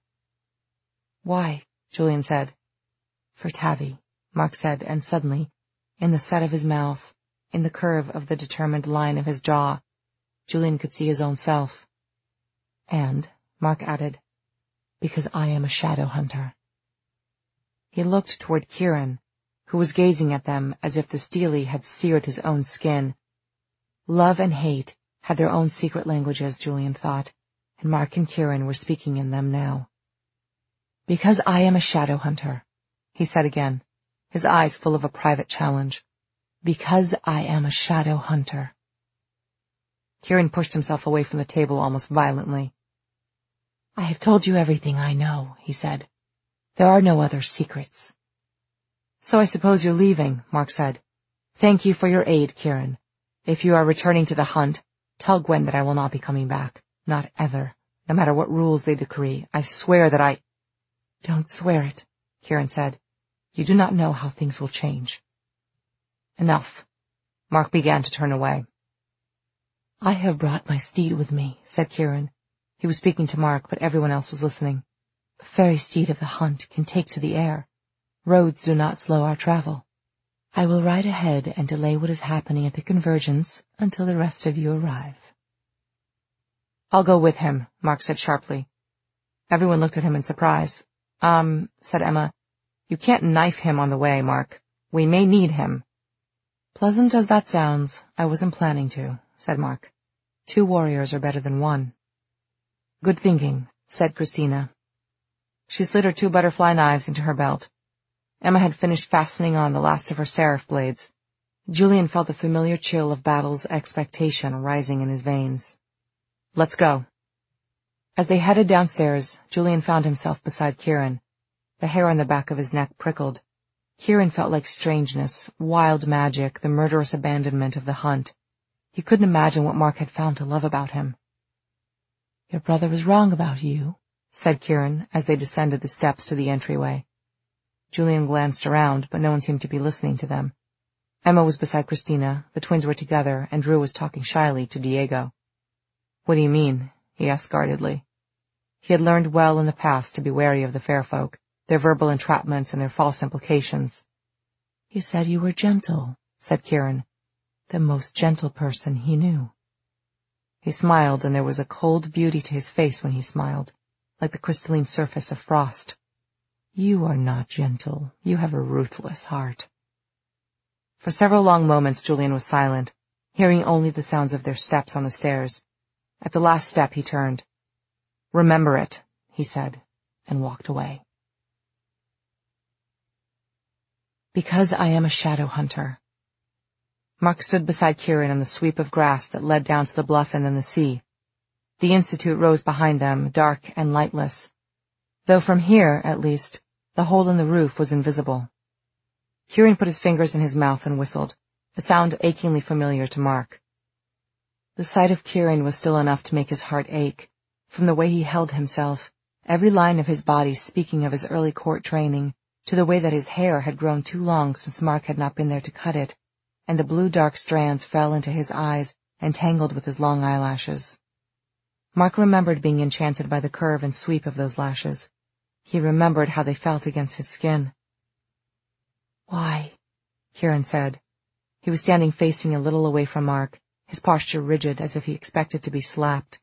Why? Julian said. For Tavi, Mark said, and suddenly, in the set of his mouth, in the curve of the determined line of his jaw, Julian could see his own self. And, Mark added, because I am a shadow hunter. He looked toward Kieran, who was gazing at them as if the stele had seared his own skin. Love and hate had their own secret languages, Julian thought, and Mark and Kieran were speaking in them now. Because I am a shadow hunter, he said again, his eyes full of a private challenge. Because I am a shadow hunter. Kieran pushed himself away from the table almost violently. I have told you everything I know, he said. There are no other secrets. So I suppose you're leaving, Mark said. Thank you for your aid, Kieran. If you are returning to the hunt, tell Gwen that I will not be coming back. Not ever. No matter what rules they decree. I swear that I... Don't swear it, Kieran said. You do not know how things will change. Enough. Mark began to turn away. I have brought my steed with me, said Kieran. He was speaking to Mark, but everyone else was listening. A fairy steed of the hunt can take to the air. Roads do not slow our travel. I will ride ahead and delay what is happening at the convergence until the rest of you arrive. I'll go with him, Mark said sharply. Everyone looked at him in surprise. Said Emma, you can't knife him on the way, Mark. We may need him. Pleasant as that sounds, I wasn't planning to, said Mark. 2 warriors are better than 1. Good thinking, said Christina. She slid her 2 butterfly knives into her belt. Emma had finished fastening on the last of her seraph blades. Julian felt the familiar chill of battle's expectation rising in his veins. Let's go. As they headed downstairs, Julian found himself beside Kieran. The hair on the back of his neck prickled. Kieran felt like strangeness, wild magic, the murderous abandonment of the hunt. He couldn't imagine what Mark had found to love about him. Your brother was wrong about you, said Kieran as they descended the steps to the entryway. Julian glanced around, but no one seemed to be listening to them. Emma was beside Christina, the twins were together, and Drew was talking shyly to Diego. What do you mean? He asked guardedly. He had learned well in the past to be wary of the fair folk, their verbal entrapments and their false implications. You said you were gentle, said Kieran, the most gentle person he knew. He smiled, and there was a cold beauty to his face when he smiled, like the crystalline surface of frost. You are not gentle. You have a ruthless heart. For several long moments Julian was silent, hearing only the sounds of their steps on the stairs. At the last step he turned. Remember it, he said, and walked away. Because I am a shadow hunter. Mark stood beside Kieran on the sweep of grass that led down to the bluff and then the sea. The Institute rose behind them, dark and lightless. Though from here, at least, the hole in the roof was invisible. Kieran put his fingers in his mouth and whistled, a sound achingly familiar to Mark. The sight of Kieran was still enough to make his heart ache, from the way he held himself, every line of his body speaking of his early court training, to the way that his hair had grown too long since Mark had not been there to cut it, and the blue dark strands fell into his eyes and tangled with his long eyelashes. Mark remembered being enchanted by the curve and sweep of those lashes. He remembered how they felt against his skin. Why? Kieran said. He was standing facing a little away from Mark, his posture rigid as if he expected to be slapped.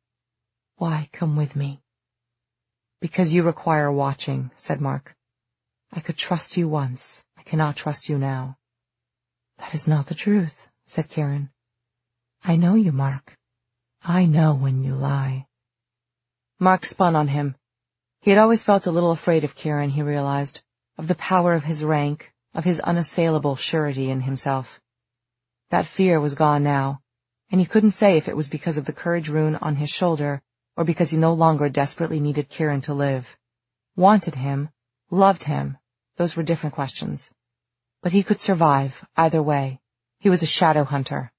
Why come with me? Because you require watching, said Mark. I could trust you once. I cannot trust you now. That is not the truth, said Kieran. I know you, Mark. I know when you lie. Mark spun on him. He had always felt a little afraid of Kieran, he realized, of the power of his rank, of his unassailable surety in himself. That fear was gone now, and he couldn't say if it was because of the courage rune on his shoulder or because he no longer desperately needed Kieran to live. Wanted him, loved him, those were different questions. But he could survive, either way. He was a shadow hunter.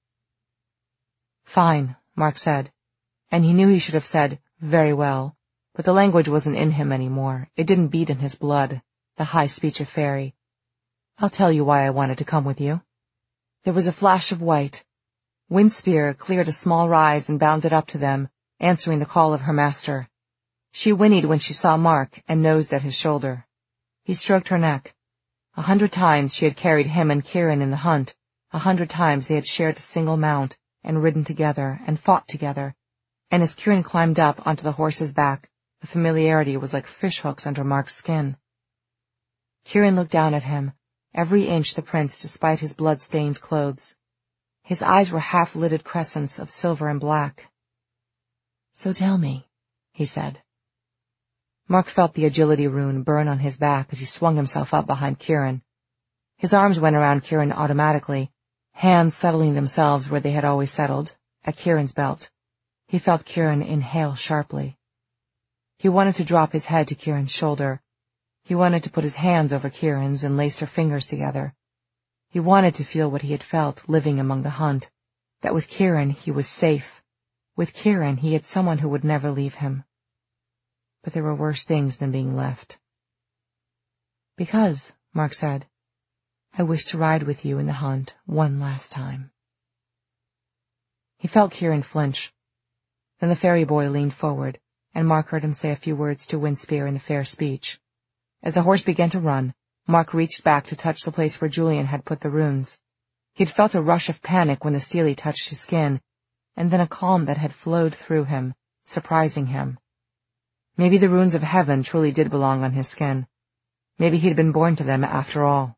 Fine, Mark said, and he knew he should have said, very well, but the language wasn't in him anymore. It didn't beat in his blood, the high speech of Fairy. I'll tell you why I wanted to come with you. There was a flash of white. Windspear cleared a small rise and bounded up to them, answering the call of her master. She whinnied when she saw Mark and nosed at his shoulder. He stroked her neck. 100 times she had carried him and Kieran in the hunt. 100 times they had shared a single mount and ridden together and fought together. And as Kieran climbed up onto the horse's back, the familiarity was like fishhooks under Mark's skin. Kieran looked down at him, every inch the prince despite his blood-stained clothes. His eyes were half-lidded crescents of silver and black. So tell me, he said. Mark felt the agility rune burn on his back as he swung himself up behind Kieran. His arms went around Kieran automatically, hands settling themselves where they had always settled, at Kieran's belt. He felt Kieran inhale sharply. He wanted to drop his head to Kieran's shoulder. He wanted to put his hands over Kieran's and lace their fingers together. He wanted to feel what he had felt living among the hunt, that with Kieran he was safe. With Kieran he had someone who would never leave him. But there were worse things than being left. Because, Mark said, I wish to ride with you in the hunt one last time. He felt Kieran flinch. Then the fairy boy leaned forward, and Mark heard him say a few words to Windspear in the fair speech. As the horse began to run, Mark reached back to touch the place where Julian had put the runes. He had felt a rush of panic when the steely touched his skin, and then a calm that had flowed through him, surprising him. Maybe the runes of heaven truly did belong on his skin. Maybe he'd been born to them after all.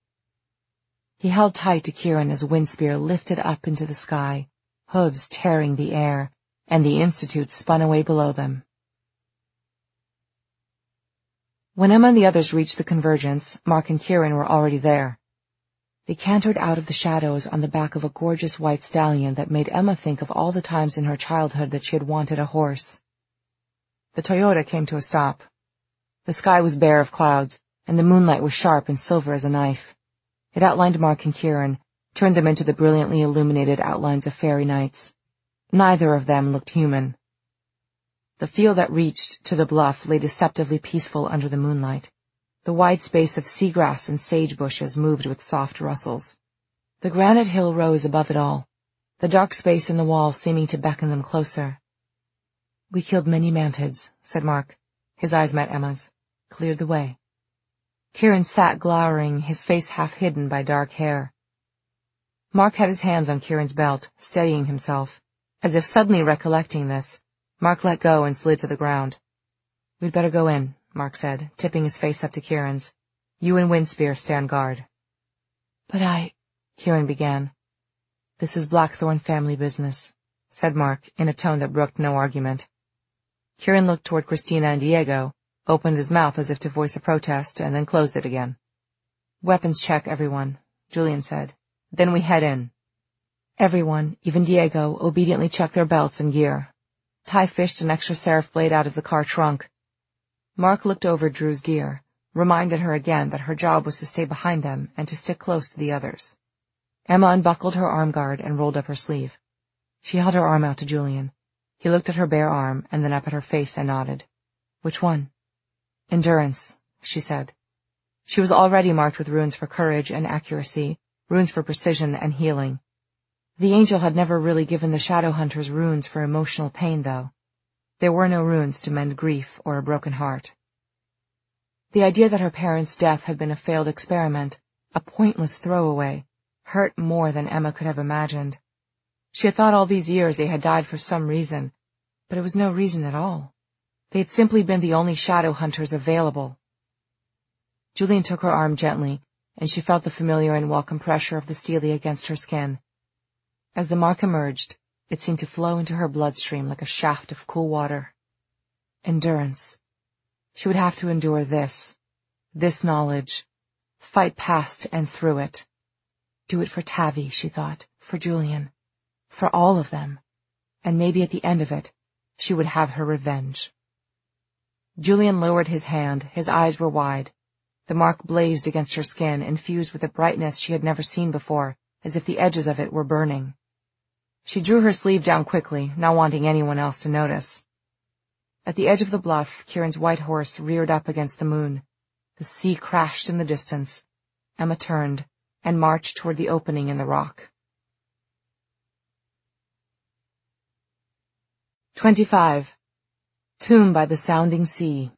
He held tight to Kieran as Windspear lifted up into the sky, hooves tearing the air, and the Institute spun away below them. When Emma and the others reached the convergence, Mark and Kieran were already there. They cantered out of the shadows on the back of a gorgeous white stallion that made Emma think of all the times in her childhood that she had wanted a horse. The Toyota came to a stop. The sky was bare of clouds, and the moonlight was sharp and silver as a knife. It outlined Mark and Kieran, turned them into the brilliantly illuminated outlines of fairy knights. Neither of them looked human. The field that reached to the bluff lay deceptively peaceful under the moonlight. The wide space of seagrass and sage bushes moved with soft rustles. The granite hill rose above it all, the dark space in the wall seeming to beckon them closer. We killed many mantids, said Mark. His eyes met Emma's. Cleared the way. Kieran sat glowering, his face half hidden by dark hair. Mark had his hands on Kieran's belt, steadying himself. As if suddenly recollecting this, Mark let go and slid to the ground. We'd better go in, Mark said, tipping his face up to Kieran's. You and Windspear stand guard. But Kieran began. This is Blackthorn family business, said Mark, in a tone that brooked no argument. Kieran looked toward Christina and Diego, opened his mouth as if to voice a protest, and then closed it again. Weapons check, everyone, Julian said. Then we head in. Everyone, even Diego, obediently checked their belts and gear. Ty fished an extra seraph blade out of the car trunk. Mark looked over Drew's gear, reminded her again that her job was to stay behind them and to stick close to the others. Emma unbuckled her arm guard and rolled up her sleeve. She held her arm out to Julian. He looked at her bare arm and then up at her face and nodded. Which one? Endurance, she said. She was already marked with runes for courage and accuracy, runes for precision and healing. The angel had never really given the shadow hunters runes for emotional pain, though. There were no runes to mend grief or a broken heart. The idea that her parents' death had been a failed experiment, a pointless throwaway, hurt more than Emma could have imagined. She had thought all these years they had died for some reason, but it was no reason at all. They had simply been the only shadow hunters available. Julian took her arm gently, and she felt the familiar and welcome pressure of the Steely against her skin. As the mark emerged, it seemed to flow into her bloodstream like a shaft of cool water. Endurance. She would have to endure this knowledge, fight past and through it. Do it for Tavi, she thought, for Julian, for all of them, and maybe at the end of it, she would have her revenge. Julian lowered his hand, his eyes were wide. The mark blazed against her skin, infused with a brightness she had never seen before, as if the edges of it were burning. She drew her sleeve down quickly, not wanting anyone else to notice. At the edge of the bluff, Kieran's white horse reared up against the moon. The sea crashed in the distance. Emma turned and marched toward the opening in the rock. 25. Tomb by the Sounding Sea.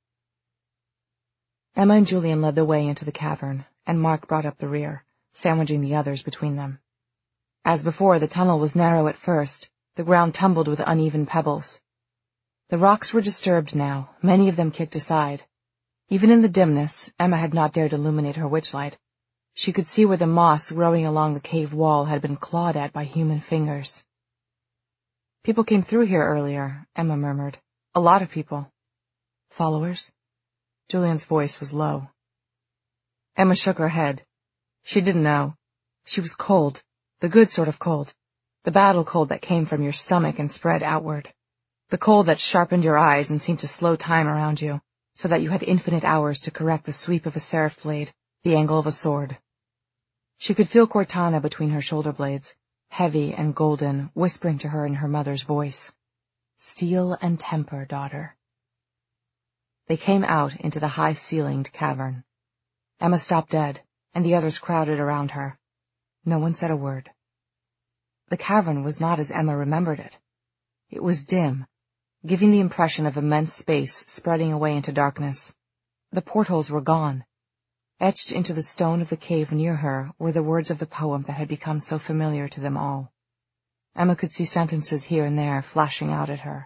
Emma and Julian led the way into the cavern, and Mark brought up the rear, sandwiching the others between them. As before, the tunnel was narrow at first, the ground tumbled with uneven pebbles. The rocks were disturbed now, many of them kicked aside. Even in the dimness, Emma had not dared illuminate her witchlight. She could see where the moss growing along the cave wall had been clawed at by human fingers. People came through here earlier, Emma murmured. A lot of people. Followers? Julian's voice was low. Emma shook her head. She didn't know. She was cold. The good sort of cold. The battle cold that came from your stomach and spread outward. The cold that sharpened your eyes and seemed to slow time around you, so that you had infinite hours to correct the sweep of a seraph blade, the angle of a sword. She could feel Cortana between her shoulder blades, heavy and golden, whispering to her in her mother's voice. Steel and temper, daughter. They came out into the high-ceilinged cavern. Emma stopped dead, and the others crowded around her. No one said a word. The cavern was not as Emma remembered it. It was dim, giving the impression of immense space spreading away into darkness. The portholes were gone. Etched into the stone of the cave near her were the words of the poem that had become so familiar to them all. Emma could see sentences here and there flashing out at her.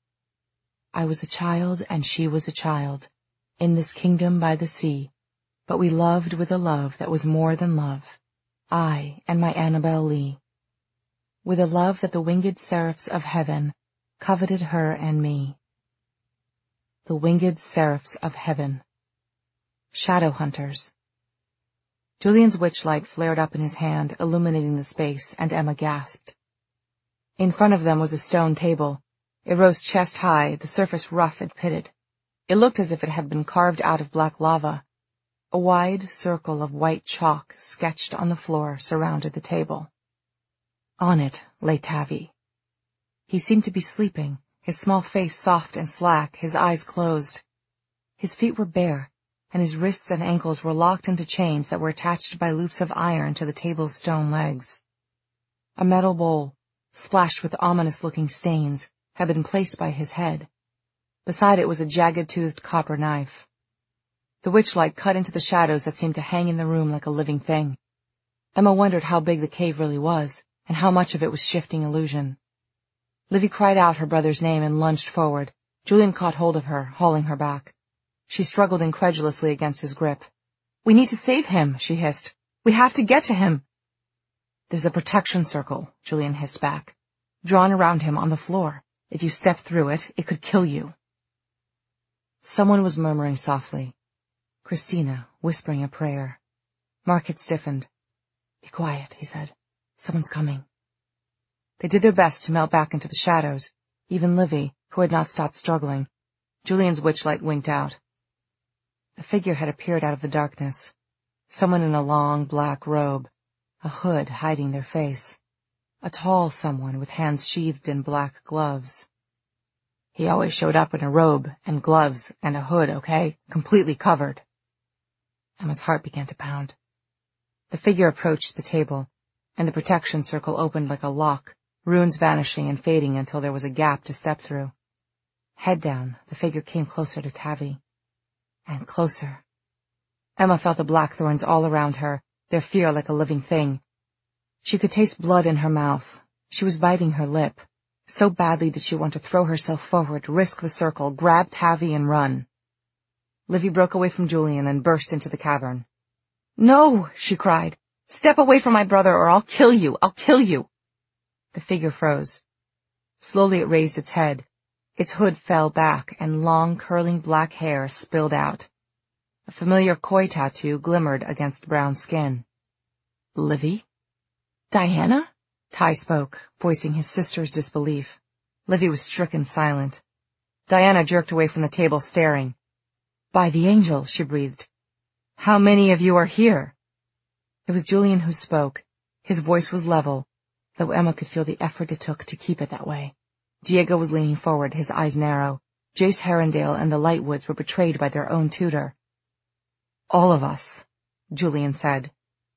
I was a child and she was a child, in this kingdom by the sea, but we loved with a love that was more than love, I and my Annabel Lee. With a love that the winged seraphs of heaven coveted her and me. The winged seraphs of heaven. Shadow hunters. Julian's witchlight flared up in his hand, illuminating the space, and Emma gasped. In front of them was a stone table. It rose chest high, the surface rough and pitted. It looked as if it had been carved out of black lava. A wide circle of white chalk sketched on the floor surrounded the table. On it lay Tavi. He seemed to be sleeping, his small face soft and slack, his eyes closed. His feet were bare, and his wrists and ankles were locked into chains that were attached by loops of iron to the table's stone legs. A metal bowl, splashed with ominous-looking stains, had been placed by his head. Beside it was a jagged-toothed copper knife. The witchlight cut into the shadows that seemed to hang in the room like a living thing. Emma wondered how big the cave really was, and how much of it was shifting illusion. Livy cried out her brother's name and lunged forward. Julian caught hold of her, hauling her back. She struggled incredulously against his grip. We need to save him, she hissed. We have to get to him. There's a protection circle, Julian hissed back, drawn around him on the floor. If you step through it, it could kill you. Someone was murmuring softly. Christina, whispering a prayer. Mark had stiffened. "Be quiet," he said. "Someone's coming." They did their best to melt back into the shadows, even Livy, who had not stopped struggling. Julian's witchlight winked out. A figure had appeared out of the darkness. Someone in a long black robe, a hood hiding their face. A tall someone with hands sheathed in black gloves. He always showed up in a robe and gloves and a hood, okay? Completely covered. Emma's heart began to pound. The figure approached the table, and the protection circle opened like a lock, runes vanishing and fading until there was a gap to step through. Head down, the figure came closer to Tavi. And closer. Emma felt the blackthorns all around her, their fear like a living thing. She could taste blood in her mouth. She was biting her lip. So badly did she want to throw herself forward, risk the circle, grab Tavi and run. Livy broke away from Julian and burst into the cavern. "No!" she cried. "Step away from my brother or I'll kill you! I'll kill you!" The figure froze. Slowly it raised its head. Its hood fell back and long curling black hair spilled out. A familiar koi tattoo glimmered against brown skin. "Livy?" "Diana?" Ty spoke, voicing his sister's disbelief. Livy was stricken silent. Diana jerked away from the table, staring. "By the angel," she breathed. "How many of you are here?" It was Julian who spoke. His voice was level, though Emma could feel the effort it took to keep it that way. Diego was leaning forward, his eyes narrow. Jace Herondale and the Lightwoods were betrayed by their own tutor. "All of us," Julian said.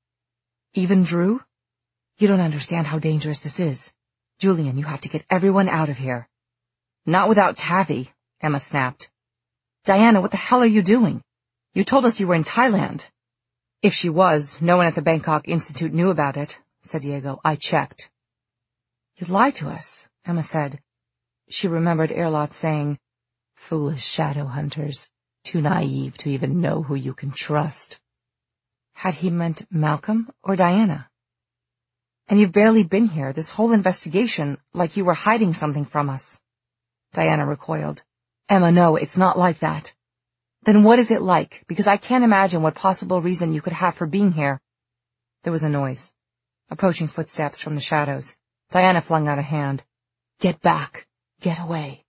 "Even Drew? You don't understand how dangerous this is. Julian, you have to get everyone out of here." "Not without Tavi," Emma snapped. "Diana, what the hell are you doing? You told us you were in Thailand." "If she was, no one at the Bangkok Institute knew about it," said Diego. "I checked." "You lied to us," Emma said. She remembered Erloth saying, "Foolish shadow hunters, too naive to even know who you can trust." Had he meant Malcolm or Diana? "And you've barely been here, this whole investigation, like you were hiding something from us." Diana recoiled. "Emma, no, it's not like that." "Then what is it like? Because I can't imagine what possible reason you could have for being here." There was a noise. Approaching footsteps from the shadows. Diana flung out a hand. "Get back. Get away."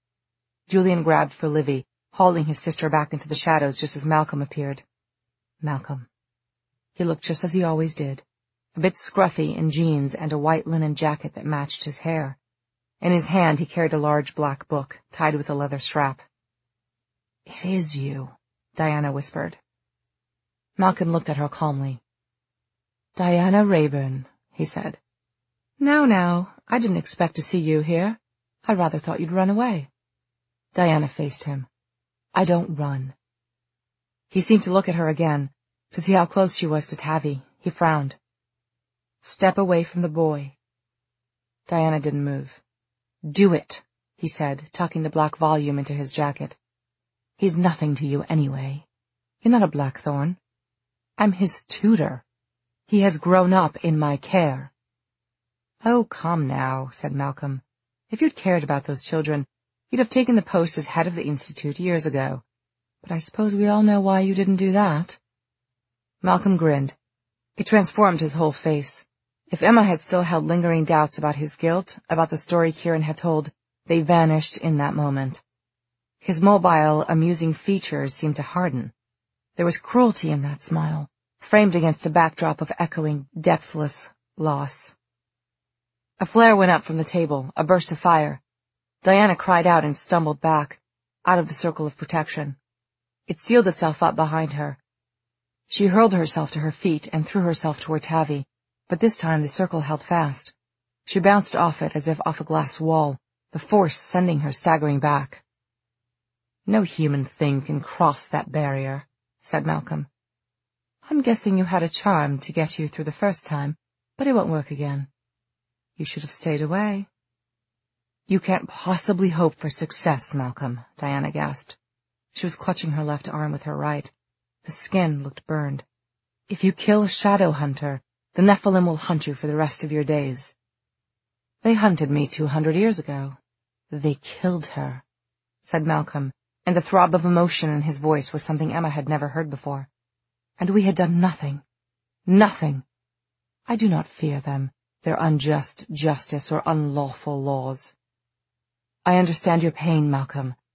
Julian grabbed for Livy, hauling his sister back into the shadows just as Malcolm appeared. Malcolm. He looked just as he always did, a bit scruffy in jeans and a white linen jacket that matched his hair. In his hand he carried a large black book, tied with a leather strap. "It is you," Diana whispered. Malcolm looked at her calmly. "Diana Rayburn," he said. Now, I didn't expect to see you here. I rather thought you'd run away." Diana faced him. "I don't run." He seemed to look at her again, to see how close she was to Tavi. He frowned. "Step away from the boy." Diana didn't move. "Do it," he said, tucking the black volume into his jacket. "He's nothing to you anyway. You're not a blackthorn. I'm his tutor. He has grown up in my care." "Oh, come now," said Malcolm. "If you'd cared about those children, you'd have taken the post as head of the Institute years ago. But I suppose we all know why you didn't do that." Malcolm grinned. It transformed his whole face. If Emma had still held lingering doubts about his guilt, about the story Kieran had told, they vanished in that moment. His mobile, amusing features seemed to harden. There was cruelty in that smile, framed against a backdrop of echoing, depthless loss. A flare went up from the table, a burst of fire. Diana cried out and stumbled back, out of the circle of protection. It sealed itself up behind her. She hurled herself to her feet and threw herself toward Tavi, but this time the circle held fast. She bounced off it as if off a glass wall, the force sending her staggering back. "No human thing can cross that barrier," said Malcolm. "I'm guessing you had a charm to get you through the first time, but it won't work again." "You should have stayed away." "You can't possibly hope for success, Malcolm," Diana gasped. She was clutching her left arm with her right. The skin looked burned. "If you kill a shadow hunter, the Nephilim will hunt you for the rest of your days." "They hunted me 200 years ago." "They killed her," said Malcolm, and the throb of emotion in his voice was something Emma had never heard before. "And we had done nothing. Nothing. I do not fear them, their unjust justice or unlawful laws. I understand your pain, Malcolm,